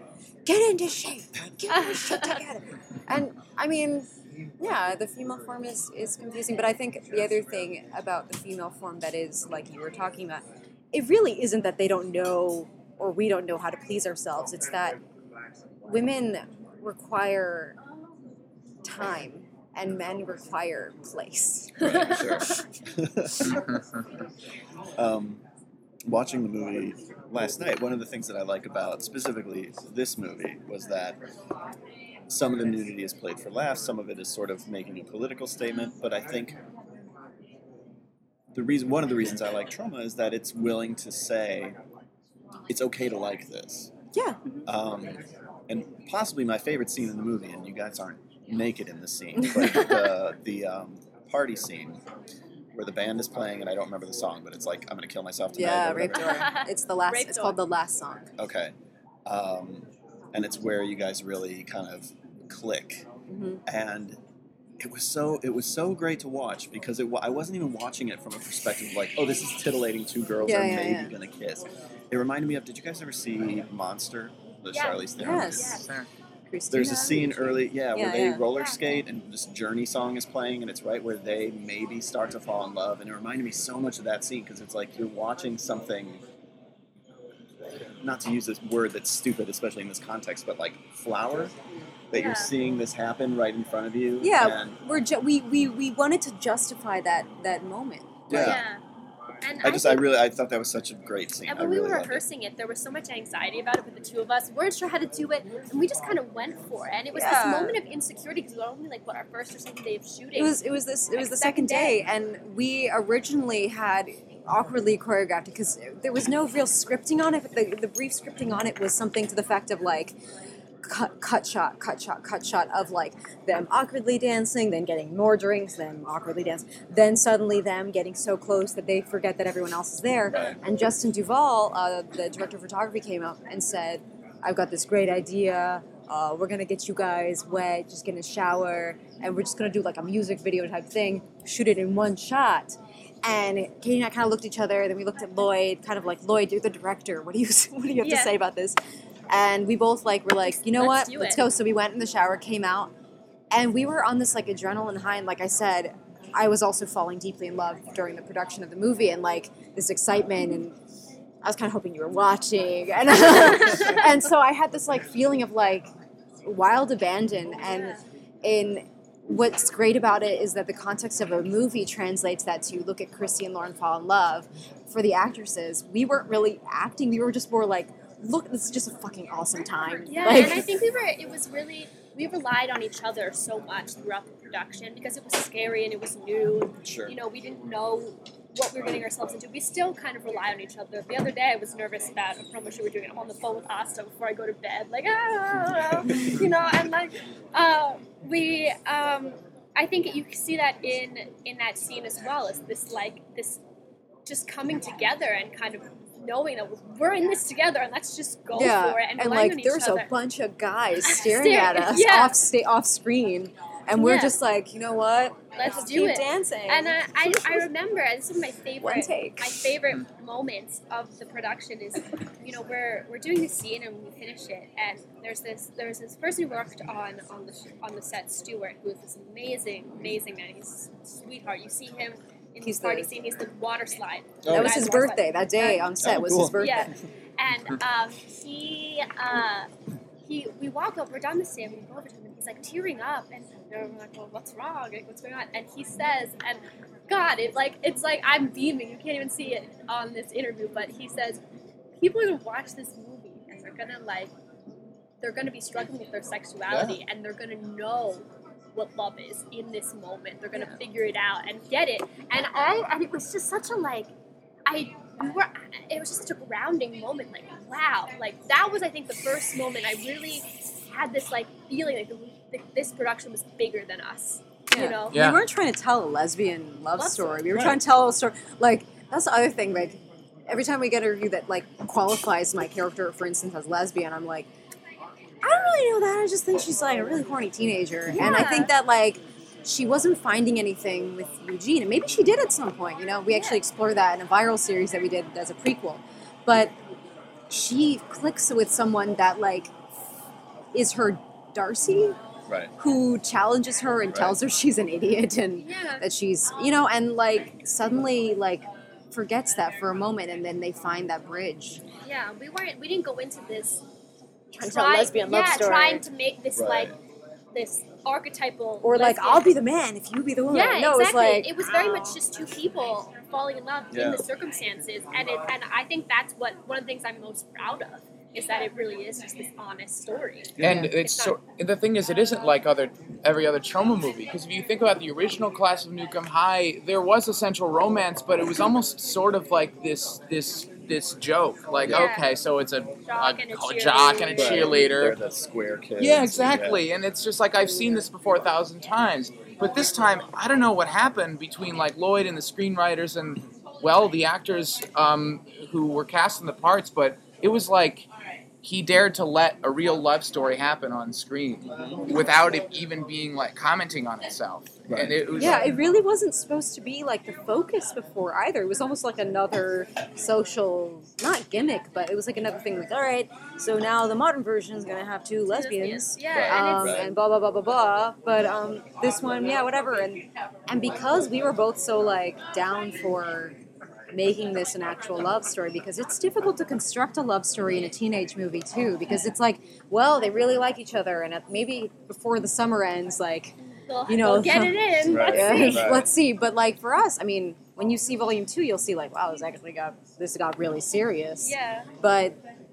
Speaker 2: get into shape, get your shit together. And I mean, yeah, the female form is, is confusing, but I think the other thing about the female form that is, like you were talking about, it really isn't that they don't know or we don't know how to please ourselves. It's that women require time and men require place.
Speaker 1: Right, sure. um, watching the movie last night, one of the things that I like about specifically this movie was that some of the nudity is played for laughs, some of it is sort of making a political statement, but I think the reason, one of the reasons I like Trauma is that it's willing to say it's okay to like this.
Speaker 2: Yeah.
Speaker 1: Um, and possibly my favorite scene in the movie, and you guys aren't naked in the scene, but the the um, party scene where the band is playing, and I don't remember the song, but it's like, I'm going to kill myself tonight.
Speaker 2: Yeah,
Speaker 1: or
Speaker 2: Rape
Speaker 1: whatever.
Speaker 2: Door. It's the last,
Speaker 4: Rape
Speaker 2: it's
Speaker 4: Door.
Speaker 2: called The Last Song.
Speaker 1: Okay. Um, and it's where you guys really kind of click.
Speaker 2: Mm-hmm.
Speaker 1: And it was so it was so great to watch because it, wa- I wasn't even watching it from a perspective of like, oh, this is titillating, two girls
Speaker 2: Yeah,
Speaker 1: are
Speaker 2: yeah,
Speaker 1: maybe
Speaker 2: yeah.
Speaker 1: going to kiss. It reminded me of, did you guys ever see Monster? The
Speaker 4: Yeah.
Speaker 1: Charlize Theron?
Speaker 2: Yes.
Speaker 3: Sure.
Speaker 2: Christina.
Speaker 1: There's a scene early, yeah, where
Speaker 2: Yeah,
Speaker 1: they
Speaker 2: yeah.
Speaker 1: roller skate and this Journey song is playing, and it's right where they maybe start to fall in love. And it reminded me so much of that scene because it's like you're watching something, not to use this word that's stupid, especially in this context, but like flower, that
Speaker 4: Yeah.
Speaker 1: you're seeing this happen right in front of you.
Speaker 2: Yeah,
Speaker 1: And
Speaker 2: we're ju- we, we we wanted to justify that that moment.
Speaker 1: yeah.
Speaker 4: Yeah. And
Speaker 1: I just, I
Speaker 4: think-
Speaker 1: really, I thought that was such a great scene.
Speaker 4: And
Speaker 1: I
Speaker 4: when
Speaker 1: really
Speaker 4: we were
Speaker 1: loved it.
Speaker 4: rehearsing it. there was so much anxiety about it with the two of us. We weren't sure how to do it, and we just kind of went for it. And it was
Speaker 2: Yeah.
Speaker 4: this moment of insecurity because we were only like what our first or second day of shooting.
Speaker 2: It was it was this it was
Speaker 4: Like,
Speaker 2: the
Speaker 4: second
Speaker 2: second day, and we originally had awkwardly choreographed it because there was no real scripting on it. But the the brief scripting on it was something to the effect of like. Cut, cut shot, cut shot, cut shot of like them awkwardly dancing, then getting more drinks, then awkwardly dancing, then suddenly them getting so close that they forget that everyone else is there.
Speaker 1: Right.
Speaker 2: And Justin Duvall, uh, the director of photography, came up and said, "I've got this great idea. Uh, we're gonna get you guys wet, just get in a shower, and we're just gonna do like a music video type thing. Shoot it in one shot." And Katie and I kind of looked at each other. Then we looked at Lloyd, kind of like, "Lloyd, you're the director. What do you what do you have
Speaker 4: Yeah.
Speaker 2: to say about this?" And we both like were like, you know
Speaker 4: Let's
Speaker 2: what?
Speaker 4: do
Speaker 2: Let's
Speaker 4: it.
Speaker 2: go. So we went in the shower, came out, and we were on this like adrenaline high. And like I said, I was also falling deeply in love during the production of the movie, and like this excitement. And I was kind of hoping you were watching, and and so I had this like feeling of like wild abandon. And in what's great about it is that the context of a movie translates that to look at Christy and Lauren fall in love. For the actresses, we weren't really acting; we were just more like, look, this is just a fucking awesome time.
Speaker 4: Yeah,
Speaker 2: Like-
Speaker 4: and I think we were. It was really we relied on each other so much throughout the production because it was scary and it was new.
Speaker 1: Sure.
Speaker 4: You know, we didn't know what we were getting ourselves into. We still kind of rely on each other. The other day, I was nervous about a promo shoot we were doing. I'm on the phone with Asta before I go to bed, like ah, you know, and like uh, we. Um, I think you see that in in that scene as well as this like this just coming together and kind of knowing that we're in this together and let's just go
Speaker 2: yeah,
Speaker 4: for it and,
Speaker 2: and
Speaker 4: relying
Speaker 2: like
Speaker 4: on each
Speaker 2: there's
Speaker 4: other.
Speaker 2: a bunch of guys staring
Speaker 4: Staring,
Speaker 2: at us
Speaker 4: yeah.
Speaker 2: off sta- off screen, and we're
Speaker 4: Yeah.
Speaker 2: just like, you know what?
Speaker 4: Let's
Speaker 2: Just
Speaker 4: do
Speaker 2: keep
Speaker 4: it.
Speaker 2: dancing.
Speaker 4: And I, I, I remember, and this is my
Speaker 2: One
Speaker 4: favorite,
Speaker 2: take.
Speaker 4: my favorite moments of the production is, you know, we're we're doing the scene and we finish it, and there's this there's this person who worked on on the on the set, Stuart, who is this amazing amazing man. He's a sweetheart. You see him in
Speaker 2: He's
Speaker 4: the party
Speaker 2: the-
Speaker 4: scene. He's the water slide.
Speaker 1: Oh,
Speaker 2: that was
Speaker 4: Guy
Speaker 2: his
Speaker 4: on the water slide.
Speaker 2: birthday. That day on set
Speaker 1: Oh,
Speaker 2: was
Speaker 1: cool.
Speaker 2: his birthday.
Speaker 4: Yeah, and um, he uh, he we walk up. We're down the stairs. We go over to him, and he's like tearing up, and we're like, "Well, what's wrong? Like, what's going on?" And he says, and God, it's like it's like I'm beaming. You can't even see it on this interview, but he says, "People are gonna watch this movie, and they're gonna like, they're gonna be struggling with their sexuality, and they're gonna know." What love is in this moment. They're gonna figure it out and get it. And I and it was just such a like I we were it was just such a grounding moment, like wow. Like that was I think the first moment I really had this like feeling like the, this production was bigger than us. You
Speaker 2: Yeah.
Speaker 4: know?
Speaker 3: Yeah.
Speaker 2: We weren't trying to tell a lesbian love
Speaker 4: Love
Speaker 2: story.
Speaker 4: story.
Speaker 2: We were
Speaker 1: Right.
Speaker 2: trying to tell a story. Like, that's the other thing. Like, every time we get a review that, like, qualifies my character, for instance, as lesbian, I'm like, I don't really know that. I just think she's, like, a really horny teenager. And I
Speaker 4: Yeah.
Speaker 2: think that, like, she wasn't finding anything with Eugene. And maybe she did at some point, you know? We actually explored that in a viral series that we did as a prequel. But she clicks with someone that, like, is her Darcy,
Speaker 1: Right.
Speaker 2: who challenges her and
Speaker 1: Right.
Speaker 2: tells her she's an idiot and
Speaker 4: Yeah.
Speaker 2: that she's, you know, and like suddenly like forgets that for a moment, and then they find that bridge.
Speaker 4: Yeah, we weren't. We didn't go into this.
Speaker 2: Trying to tell a lesbian
Speaker 4: yeah,
Speaker 2: love story.
Speaker 4: trying to make this
Speaker 1: Right.
Speaker 4: like this archetypal.
Speaker 2: Or like,
Speaker 4: lesbian.
Speaker 2: I'll be the man if you be the woman.
Speaker 4: Yeah,
Speaker 2: no,
Speaker 4: exactly.
Speaker 2: it's like
Speaker 4: it was very much just two people falling in love
Speaker 1: Yeah.
Speaker 4: in the circumstances, and it, and I think that's what one of the things I'm most proud of is that it really is just this honest story.
Speaker 3: And
Speaker 2: Yeah.
Speaker 3: it's
Speaker 4: It's
Speaker 3: so the thing is, it isn't like other every other Troma movie. Because if you think about the original Class of Nukem High, there was a central romance, but it was almost sort of like this this this joke. Like,
Speaker 4: Yeah.
Speaker 3: okay, so it's a,
Speaker 4: Jock
Speaker 3: a,
Speaker 4: and a
Speaker 3: a jock and a
Speaker 4: cheerleader.
Speaker 3: cheerleader.
Speaker 1: They're the square kids.
Speaker 3: Yeah, exactly. And it's just like I've seen this before a thousand times. But this time, I don't know what happened between like Lloyd and the screenwriters and, well, the actors um, who were casting the parts. But it was like he dared to let a real love story happen on screen without it even being like commenting on itself.
Speaker 1: Right.
Speaker 3: And it was
Speaker 2: yeah, it really wasn't supposed to be like the focus before either. It was almost like another social, not gimmick, but it was like another thing. Like, all right, so now the modern version is gonna have two lesbians,
Speaker 4: Yeah,
Speaker 1: Right.
Speaker 4: and
Speaker 2: um,
Speaker 4: it's
Speaker 2: and blah blah blah blah blah. But um, this one, yeah, whatever. And and because we were both so like down for making this an actual love story, because it's difficult to construct a love story in a teenage movie too, because it's like, well, they really like each other, and at- maybe before the summer ends, like.
Speaker 4: they'll,
Speaker 2: you know,
Speaker 4: they'll get it in.
Speaker 1: Right.
Speaker 4: Let's
Speaker 2: Yeah,
Speaker 4: see.
Speaker 1: Right.
Speaker 2: let's see. But like for us, I mean, when you see volume two, you'll see like, wow, this actually got this got really serious.
Speaker 4: Yeah.
Speaker 2: But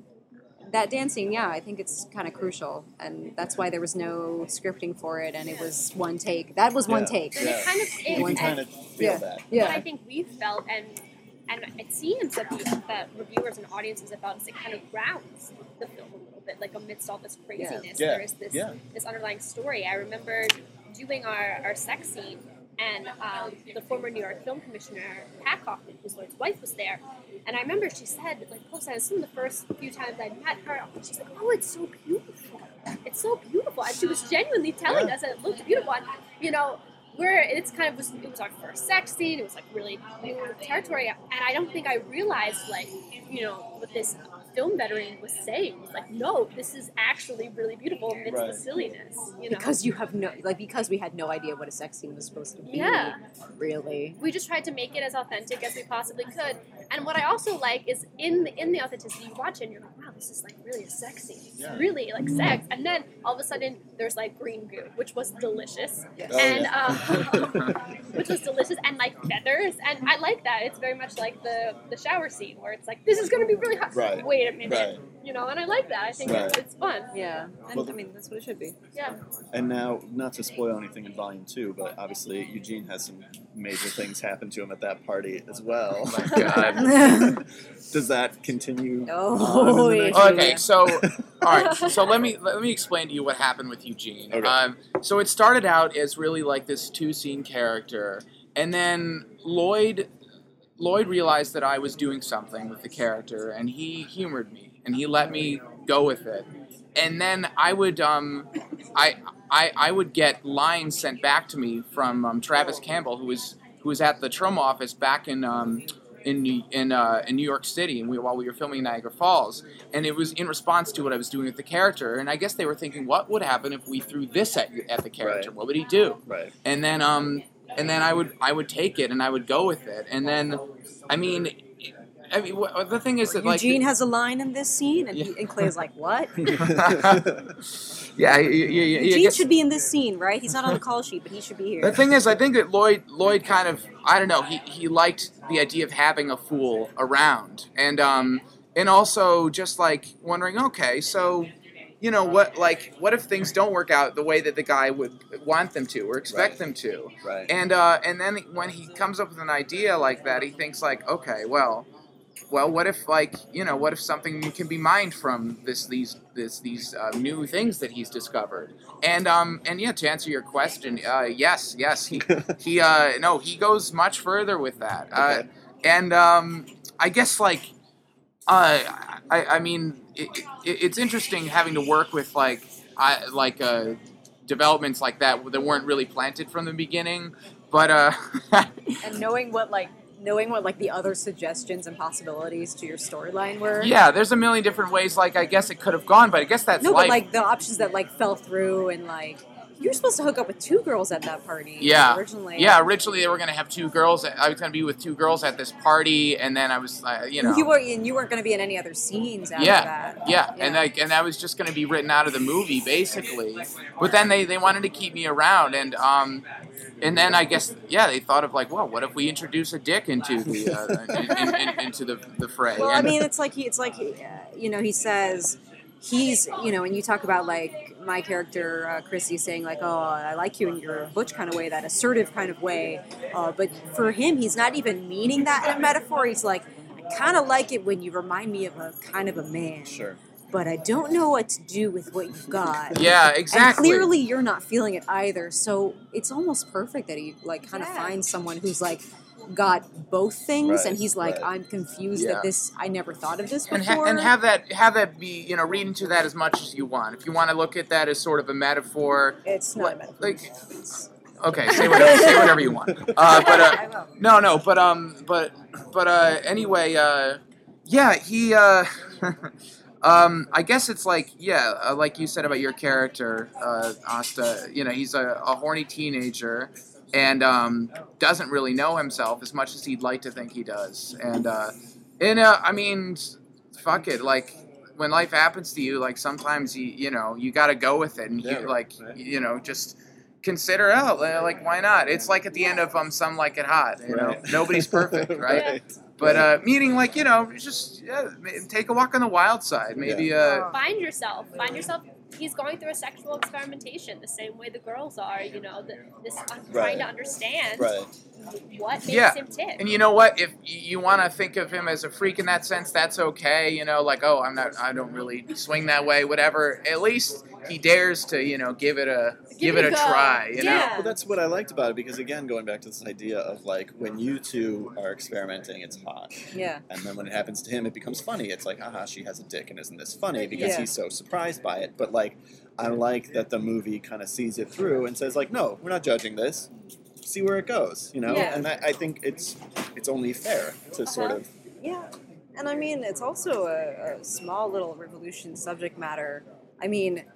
Speaker 2: that dancing, yeah, I think it's kind of crucial, and that's why there was no scripting for it, and it was one take. That was one
Speaker 1: Yeah.
Speaker 2: take.
Speaker 4: And
Speaker 1: Yeah.
Speaker 4: it kind of
Speaker 1: You
Speaker 4: it,
Speaker 1: can
Speaker 4: and
Speaker 1: kind of feel
Speaker 2: Yeah.
Speaker 1: that.
Speaker 4: what I
Speaker 2: Yeah,
Speaker 4: think we felt, and and it seems that the, that reviewers and audiences have felt is it kind of grounds the film a little bit, like amidst all this craziness,
Speaker 1: Yeah.
Speaker 4: there is this
Speaker 1: Yeah.
Speaker 4: this underlying story. I remember doing our, our sex scene, and um, the former New York Film Commissioner Pat Kaufman, who's Lloyd's wife, was there, and I remember she said, like, close, I assume the first few times I met her, she's like, oh, it's so beautiful, it's so beautiful, and she was genuinely telling
Speaker 1: Yeah.
Speaker 4: us that it looked beautiful, and you know. Where it's kind of was, it was our first sex scene. It was like really new territory, and I don't think I realized like, you know, what this film veteran was saying. It was like, no, this is actually really beautiful amidst
Speaker 1: Right.
Speaker 4: the silliness. You know,
Speaker 2: because you have no like because we had no idea what a sex scene was supposed to be.
Speaker 4: Yeah.
Speaker 2: Really.
Speaker 4: we just tried to make it as authentic as we possibly could. And what I also like is in the in the authenticity, you watch it and you're like, wow, this is like really a sex scene. It's
Speaker 1: Yeah.
Speaker 4: really like sex. And then all of a sudden there's like green goo, which was delicious.
Speaker 2: Yes.
Speaker 1: Oh,
Speaker 4: and
Speaker 1: yeah.
Speaker 4: uh, which was delicious, and like feathers, and I like that. It's very much like the the shower scene where it's like, this is gonna be really hot.
Speaker 1: Right.
Speaker 4: Wait a minute,
Speaker 1: Right.
Speaker 4: you know, and I like that. I think
Speaker 1: Right.
Speaker 4: it's, it's fun.
Speaker 2: Yeah, and
Speaker 1: Well,
Speaker 2: I mean that's what it should be.
Speaker 4: Yeah.
Speaker 1: And now, not to spoil anything in volume two, but obviously Eugene has some major things happen to him at that party as well.
Speaker 3: Oh my God.
Speaker 1: Does that continue?
Speaker 2: Oh,
Speaker 1: on in the
Speaker 2: yeah.
Speaker 1: next
Speaker 3: Okay,
Speaker 1: movie?
Speaker 3: so all right, so let me let me explain to you what happened with Eugene.
Speaker 1: Okay.
Speaker 3: Um, so it started out as really like this two-scene character, and then Lloyd Lloyd realized that I was doing something with the character, and he humored me, and he let me go with it. And then I would um, I, I I would get lines sent back to me from um, Travis Campbell, who was who was at the Troma office back in um, in New, in uh, in New York City, and we, while we were filming Niagara Falls, and it was in response to what I was doing with the character. And I guess they were thinking, what would happen if we threw this at at the character?
Speaker 1: Right.
Speaker 3: What would he do?
Speaker 1: Right.
Speaker 3: And then um and then I would I would take it and I would go with it. And then I mean. I mean, wh- the thing is that like
Speaker 2: Eugene has a line in this scene, and,
Speaker 3: Yeah.
Speaker 2: he, and Clay's like, "What?
Speaker 3: yeah, you, you, you, you
Speaker 2: Eugene
Speaker 3: guess-
Speaker 2: should be in this scene, right? He's not on the call sheet, but he should be
Speaker 3: The
Speaker 2: here."
Speaker 3: thing is, I think that Lloyd Lloyd kind of I don't know he, he liked the idea of having a fool around, and um and also just like wondering, okay, so you know what like what if things don't work out the way that the guy would want them to or expect
Speaker 1: Right.
Speaker 3: them to,
Speaker 1: Right.
Speaker 3: and uh and then when he comes up with an idea like that, he thinks like, okay, well. Well, what if, like, you know, what if something can be mined from this, these, this, these uh, new things that he's discovered? And, um, and yeah, to answer your question, uh, yes, yes, he, he, uh, no, he goes much further with that. Uh,
Speaker 1: Okay.
Speaker 3: and, um, I guess, like, uh, I, I mean, it, it, it's interesting having to work with, like, I, like, uh, developments like that that weren't really planted from the beginning, but, uh,
Speaker 2: And knowing what like knowing what like the other suggestions and possibilities to your storyline were.
Speaker 3: Yeah, there's a million different ways. Like I guess it could have gone, but I guess that's
Speaker 2: No,
Speaker 3: life.
Speaker 2: but like the options that like fell through and like you were supposed to hook up with two girls at that party.
Speaker 3: Yeah,
Speaker 2: originally.
Speaker 3: yeah. Originally, they were gonna have two girls. I was gonna be with two girls at this party, and then I was, uh, you know,
Speaker 2: You were and you weren't going to be in any other scenes after
Speaker 3: yeah,
Speaker 2: that.
Speaker 3: yeah, and like, and that was just gonna be written out of the movie, basically. But then they, they wanted to keep me around, and um, and then I guess yeah, they thought of like, well, what if we introduce a dick into the uh, in, in, in, into the the fray?
Speaker 2: Well, I
Speaker 3: And-
Speaker 2: mean, it's like he, it's like he, uh, you know, he says he's, you know, and you talk about like my character uh, Chrissy saying like, oh, I like you in your butch kind of way, that assertive kind of way, uh, but for him, he's not even meaning that in a metaphor. He's like, I kind of like it when you remind me of a kind of a man.
Speaker 1: Sure.
Speaker 2: But I don't know what to do with what you've got.
Speaker 3: yeah,
Speaker 2: And
Speaker 3: exactly.
Speaker 2: clearly you're not feeling it either. So it's almost perfect that he like kind of
Speaker 4: Yeah.
Speaker 2: finds someone who's like got both things,
Speaker 1: Right,
Speaker 2: and he's like,
Speaker 1: right.
Speaker 2: I'm confused
Speaker 3: Yeah.
Speaker 2: that this. I never thought of this before.
Speaker 3: and, ha- and have that have that be, you know, read into that as much as you want. If you want to look at that as sort of a metaphor,
Speaker 2: it's not a metaphor.
Speaker 3: like okay, say whatever, say whatever you want. Uh, but uh,
Speaker 2: I will.
Speaker 3: no, no, but um, but but uh, anyway, uh, yeah, he uh, um, I guess it's like yeah, uh, like you said about your character, uh, Asta. You know, he's a, a horny teenager. And um, doesn't really know himself as much as he'd like to think he does. And uh, and uh, I mean, fuck it. Like when life happens to you, like sometimes you you know you got to go with it, and
Speaker 1: Yeah,
Speaker 3: you like
Speaker 1: right.
Speaker 3: you know just consider oh like why not? It's like at the end of um Some Like It Hot. You know,
Speaker 1: Right.
Speaker 3: nobody's perfect, right?
Speaker 1: Right.
Speaker 3: But uh, meaning like you know just yeah, ma- take a walk on the wild side. Maybe uh,
Speaker 4: Find yourself. Find yourself. He's going through a sexual experimentation the same way the girls are. You know, the, this uh,
Speaker 1: Right.
Speaker 4: trying to understand
Speaker 1: Right.
Speaker 4: what makes
Speaker 3: Yeah.
Speaker 4: him tick.
Speaker 3: And you know what? If you want to think of him as a freak in that sense, that's okay. You know, like oh, I'm not, I don't really swing that way. Whatever. At least he dares to, you know, give it a give, it a
Speaker 4: go.
Speaker 3: try. You know.
Speaker 4: Yeah.
Speaker 1: Well, that's what I liked about it because again, going back to this idea of like when you two are experimenting, it's hot,
Speaker 2: Yeah.
Speaker 1: and then when it happens to him, it becomes funny. It's like, haha, she has a dick, and isn't this funny? Because
Speaker 2: Yeah.
Speaker 1: he's so surprised by it. But like, I like that the movie kind of sees it through and says like, no, we're not judging this. See where it goes, you know.
Speaker 2: Yeah.
Speaker 1: And I, I think it's it's only fair to sort
Speaker 4: Uh-huh.
Speaker 1: of
Speaker 2: Yeah. And I mean, it's also a, a small little revolution subject matter. I mean,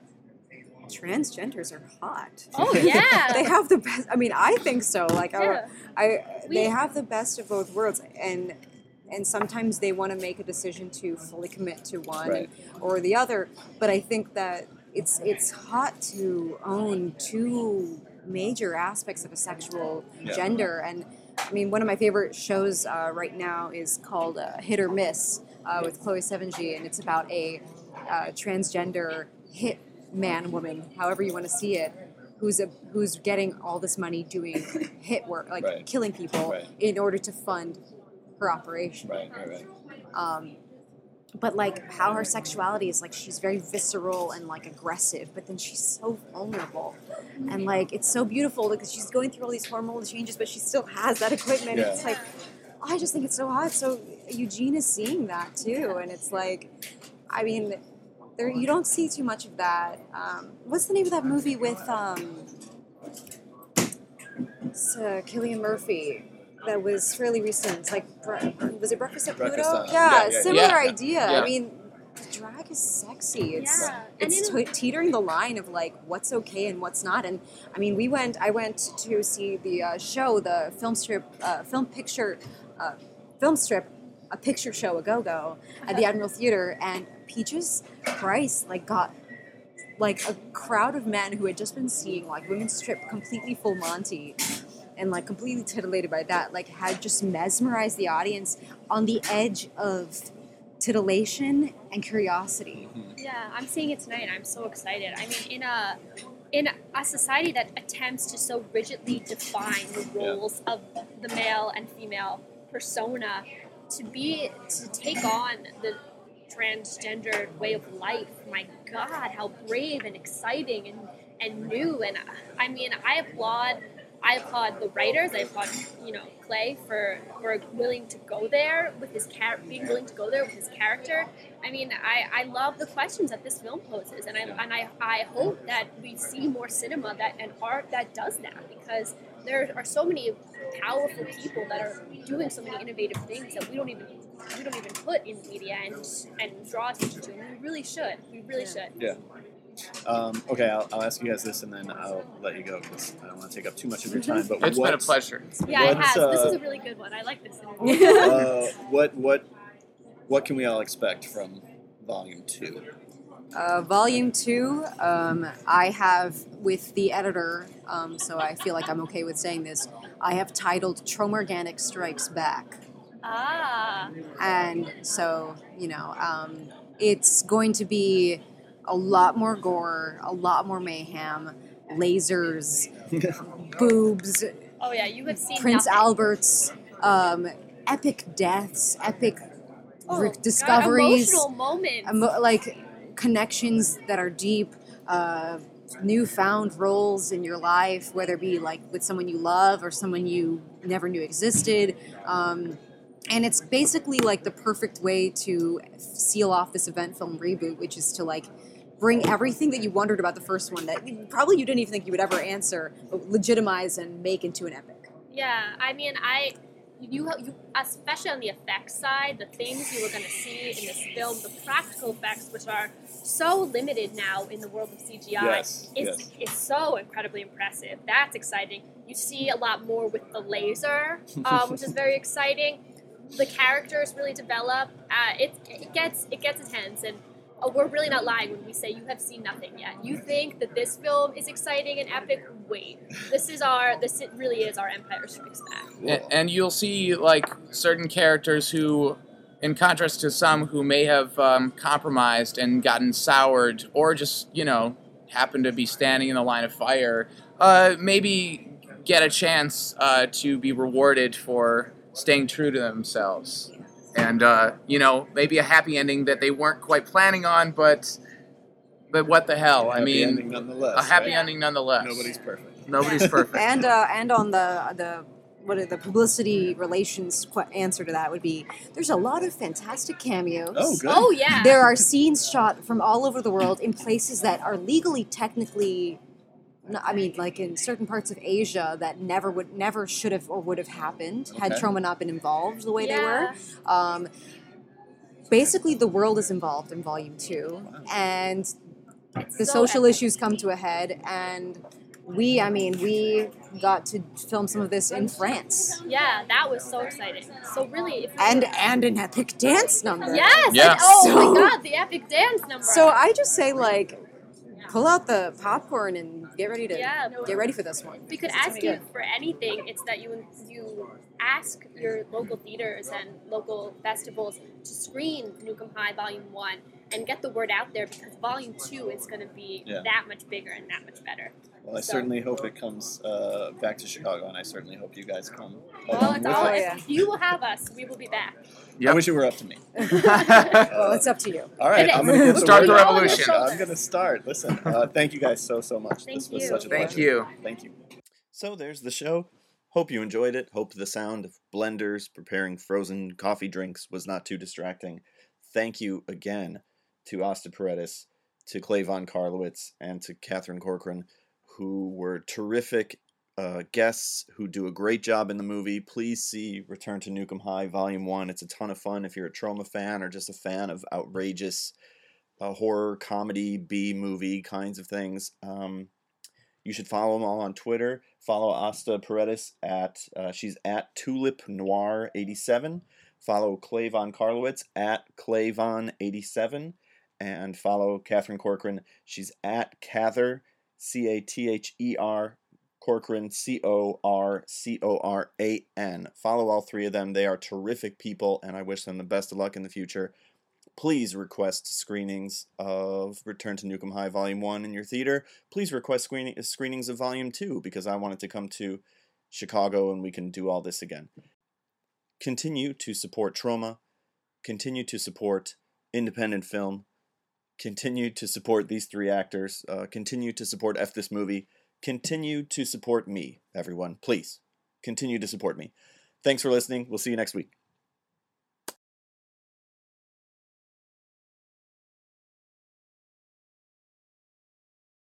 Speaker 2: transgenders are hot.
Speaker 4: Oh yeah.
Speaker 2: They have the best. I mean, I think so. Like,
Speaker 4: Yeah.
Speaker 2: I, I
Speaker 4: We-
Speaker 2: they have the best of both worlds, and and sometimes they want to make a decision to fully commit to one
Speaker 1: Right.
Speaker 2: or the other. But I think that it's it's hot to own two major aspects of a sexual
Speaker 1: Yeah.
Speaker 2: gender. And I mean, one of my favorite shows uh, right now is called uh, Hit or Miss uh, with Chloe Sevigny, and it's about a uh, transgender hit man, woman, however you want to see it, who's a who's getting all this money doing hit work, like
Speaker 1: Right.
Speaker 2: killing people,
Speaker 1: Right.
Speaker 2: in order to fund her operation.
Speaker 1: right, right, right.
Speaker 2: Um, but like how her sexuality is like she's very visceral and like aggressive, but then she's so vulnerable, and like it's so beautiful because she's going through all these hormonal changes, but she still has that equipment.
Speaker 1: Yeah.
Speaker 2: It's like I just think it's so hot. So Eugene is seeing that too, and it's like, I mean, there you don't see too much of that. Um, what's the name of that movie with um, it's, uh, Cillian Murphy? That was fairly recent. It's like, Bre- was it Breakfast at Pluto?
Speaker 1: Breakfast, uh,
Speaker 2: yeah,
Speaker 1: yeah, yeah,
Speaker 2: similar
Speaker 3: yeah.
Speaker 2: idea.
Speaker 3: Yeah.
Speaker 2: I mean, drag is sexy. It's
Speaker 4: Yeah. And
Speaker 2: it's
Speaker 4: in-
Speaker 2: te- teetering the line of like what's okay and what's not. And I mean, we went. I went to see the uh, show, the film strip, uh, film picture, uh, film strip, a picture show, a go go at the Admiral Theater, and Peaches Price like got like a crowd of men who had just been seeing like women strip completely full Monty and like completely titillated by that, like had just mesmerized the audience on the edge of titillation and curiosity.
Speaker 4: Yeah, I'm seeing it tonight and I'm so excited. I mean, in a in a society that attempts to so rigidly define the roles of the male and female persona, to be to take on the transgendered way of life, my God, how brave and exciting and, and new. And I mean, I applaud I applaud the writers. I applaud, you know, Clay for, for willing to go there with his char- being willing to go there with his character. I mean, I, I love the questions that this film poses, and I and I, I hope that we see more cinema that and art that does that, because there are so many powerful people that are doing so many innovative things that we don't even we don't even put in media and and draw attention to. And we really should. We really should.
Speaker 1: Yeah. Um, okay, I'll, I'll ask you guys this, and then I'll let you go because I don't want to take up too much of your time. But
Speaker 3: It's been a
Speaker 1: what's-
Speaker 3: pleasure.
Speaker 4: Yeah, it
Speaker 1: What's,
Speaker 4: has.
Speaker 1: uh,
Speaker 4: This is a really good one. I like this interview.
Speaker 1: Uh, what what what can we all expect from Volume Two?
Speaker 2: Uh, volume two, um, I have with the editor, um, so I feel like I'm okay with saying this. I have titled Troma Organic Strikes Back.
Speaker 4: Ah.
Speaker 2: And so, you know, um, it's going to be a lot more gore, a lot more mayhem, lasers, boobs,
Speaker 4: Oh yeah, you have seen
Speaker 2: Prince
Speaker 4: nothing.
Speaker 2: Albert's, um, epic deaths, epic
Speaker 4: Oh,
Speaker 2: re-
Speaker 4: God,
Speaker 2: discoveries,
Speaker 4: emotional moments.
Speaker 2: emo- like connections that are deep, uh, newfound roles in your life, whether it be like with someone you love or someone you never knew existed. Um, and it's basically like the perfect way to seal off this event film reboot, which is to like bring everything that you wondered about the first one that you, probably you didn't even think you would ever answer, but legitimize and make into an epic.
Speaker 4: Yeah, I mean, I you you especially on the effects side, the things you were going to see in this film, the practical effects, which are so limited now in the world of C G I,
Speaker 1: Yes,
Speaker 4: is
Speaker 1: yes.
Speaker 4: is so incredibly impressive. That's exciting. You see a lot more with the laser, um, which is very exciting. The characters really develop. Uh, it it gets it gets intense, and uh, we're really not lying when we say you have seen nothing yet. You think that this film is exciting and epic? Wait, this is our this it really is our Empire Strikes Back.
Speaker 3: A- And you'll see like certain characters who, in contrast to some who may have um, compromised and gotten soured, or just you know happen to be standing in the line of fire, uh, maybe get a chance uh, to be rewarded for staying true to themselves, and uh, you know maybe a happy ending that they weren't quite planning on, but but what the hell? I
Speaker 1: Happy
Speaker 3: mean,
Speaker 1: ending nonetheless,
Speaker 3: a happy
Speaker 1: right?
Speaker 3: ending nonetheless.
Speaker 1: Nobody's perfect.
Speaker 3: Nobody's perfect.
Speaker 2: And uh, and on the the what are the publicity relations qu- answer to that would be there's a lot of fantastic cameos.
Speaker 1: Oh, good.
Speaker 4: Oh yeah.
Speaker 2: There are scenes shot from all over the world in places that are legally technically, no- I mean, like in certain parts of Asia that never would never should have or would have happened had
Speaker 1: Okay.
Speaker 2: Troma not been involved the way they
Speaker 4: Yeah.
Speaker 2: were. Um, basically, the world is involved in Volume Two, and the
Speaker 4: So
Speaker 2: social
Speaker 4: epic.
Speaker 2: issues come to a head, and we, I mean, we got to film some of this in France,
Speaker 4: Yeah, that was so exciting. So really, if you
Speaker 2: and and an epic dance number.
Speaker 4: yes,
Speaker 3: Yeah.
Speaker 4: and- oh
Speaker 2: So-
Speaker 4: my God, the epic dance number.
Speaker 2: So I just say, like, pull out the popcorn and get ready to
Speaker 4: Yeah.
Speaker 2: get ready for this one.
Speaker 4: we could
Speaker 2: It's gonna
Speaker 4: ask
Speaker 2: be
Speaker 4: you
Speaker 2: good.
Speaker 4: for anything. It's that you you ask your local theaters and local festivals to screen Nukem High Volume One and get the word out there because Volume Two is going to be
Speaker 1: Yeah.
Speaker 4: that much bigger and that much better.
Speaker 1: Well, I
Speaker 4: So-
Speaker 1: certainly hope it comes uh, back to Chicago, and I certainly hope you guys come.
Speaker 4: Well,
Speaker 1: along
Speaker 4: it's
Speaker 1: with
Speaker 4: all
Speaker 1: us.
Speaker 2: Oh, yeah.
Speaker 4: if you will have us, we will be back.
Speaker 1: I wish it were up to me.
Speaker 2: Well, it's up to you.
Speaker 1: All right,
Speaker 4: It
Speaker 1: I'm
Speaker 4: is.
Speaker 1: going to get the
Speaker 3: Start the
Speaker 1: word out.
Speaker 3: revolution.
Speaker 1: I'm going to start. Listen, uh, thank you guys so, so much.
Speaker 4: Thank
Speaker 1: this was
Speaker 4: you.
Speaker 1: such a
Speaker 3: Thank
Speaker 1: pleasure.
Speaker 3: you.
Speaker 1: Thank you. So there's the show. Hope you enjoyed it. Hope the sound of blenders preparing frozen coffee drinks was not too distracting. Thank you again to Asta Paredes, to Clay Von Karlowitz, and to Catherine Corcoran, who were terrific uh, guests who do a great job in the movie. Please see Return to Nukem High Volume one. It's a ton of fun if you're a Troma fan or just a fan of outrageous uh, horror, comedy, B-movie kinds of things. Um, you should follow them all on Twitter. Follow Asta Paredes at, uh, she's at Tulip Noir eighty-seven. Follow Clay Von Karlowitz at Clayvon eighty-seven. And follow Catherine Corcoran. She's at Cather, C A T H E R, Corcoran, C O R C O R A N. Follow all three of them. They are terrific people, and I wish them the best of luck in the future. Please request screenings of Return to Nukem High Volume one in your theater. Please request screening, screenings of Volume two, because I want it to come to Chicago and we can do all this again. Continue to support Troma. Continue to support independent film. Continue to support these three actors. Uh, continue to support F This Movie. Continue to support me, everyone. Please, continue to support me. Thanks for listening. We'll see you next week.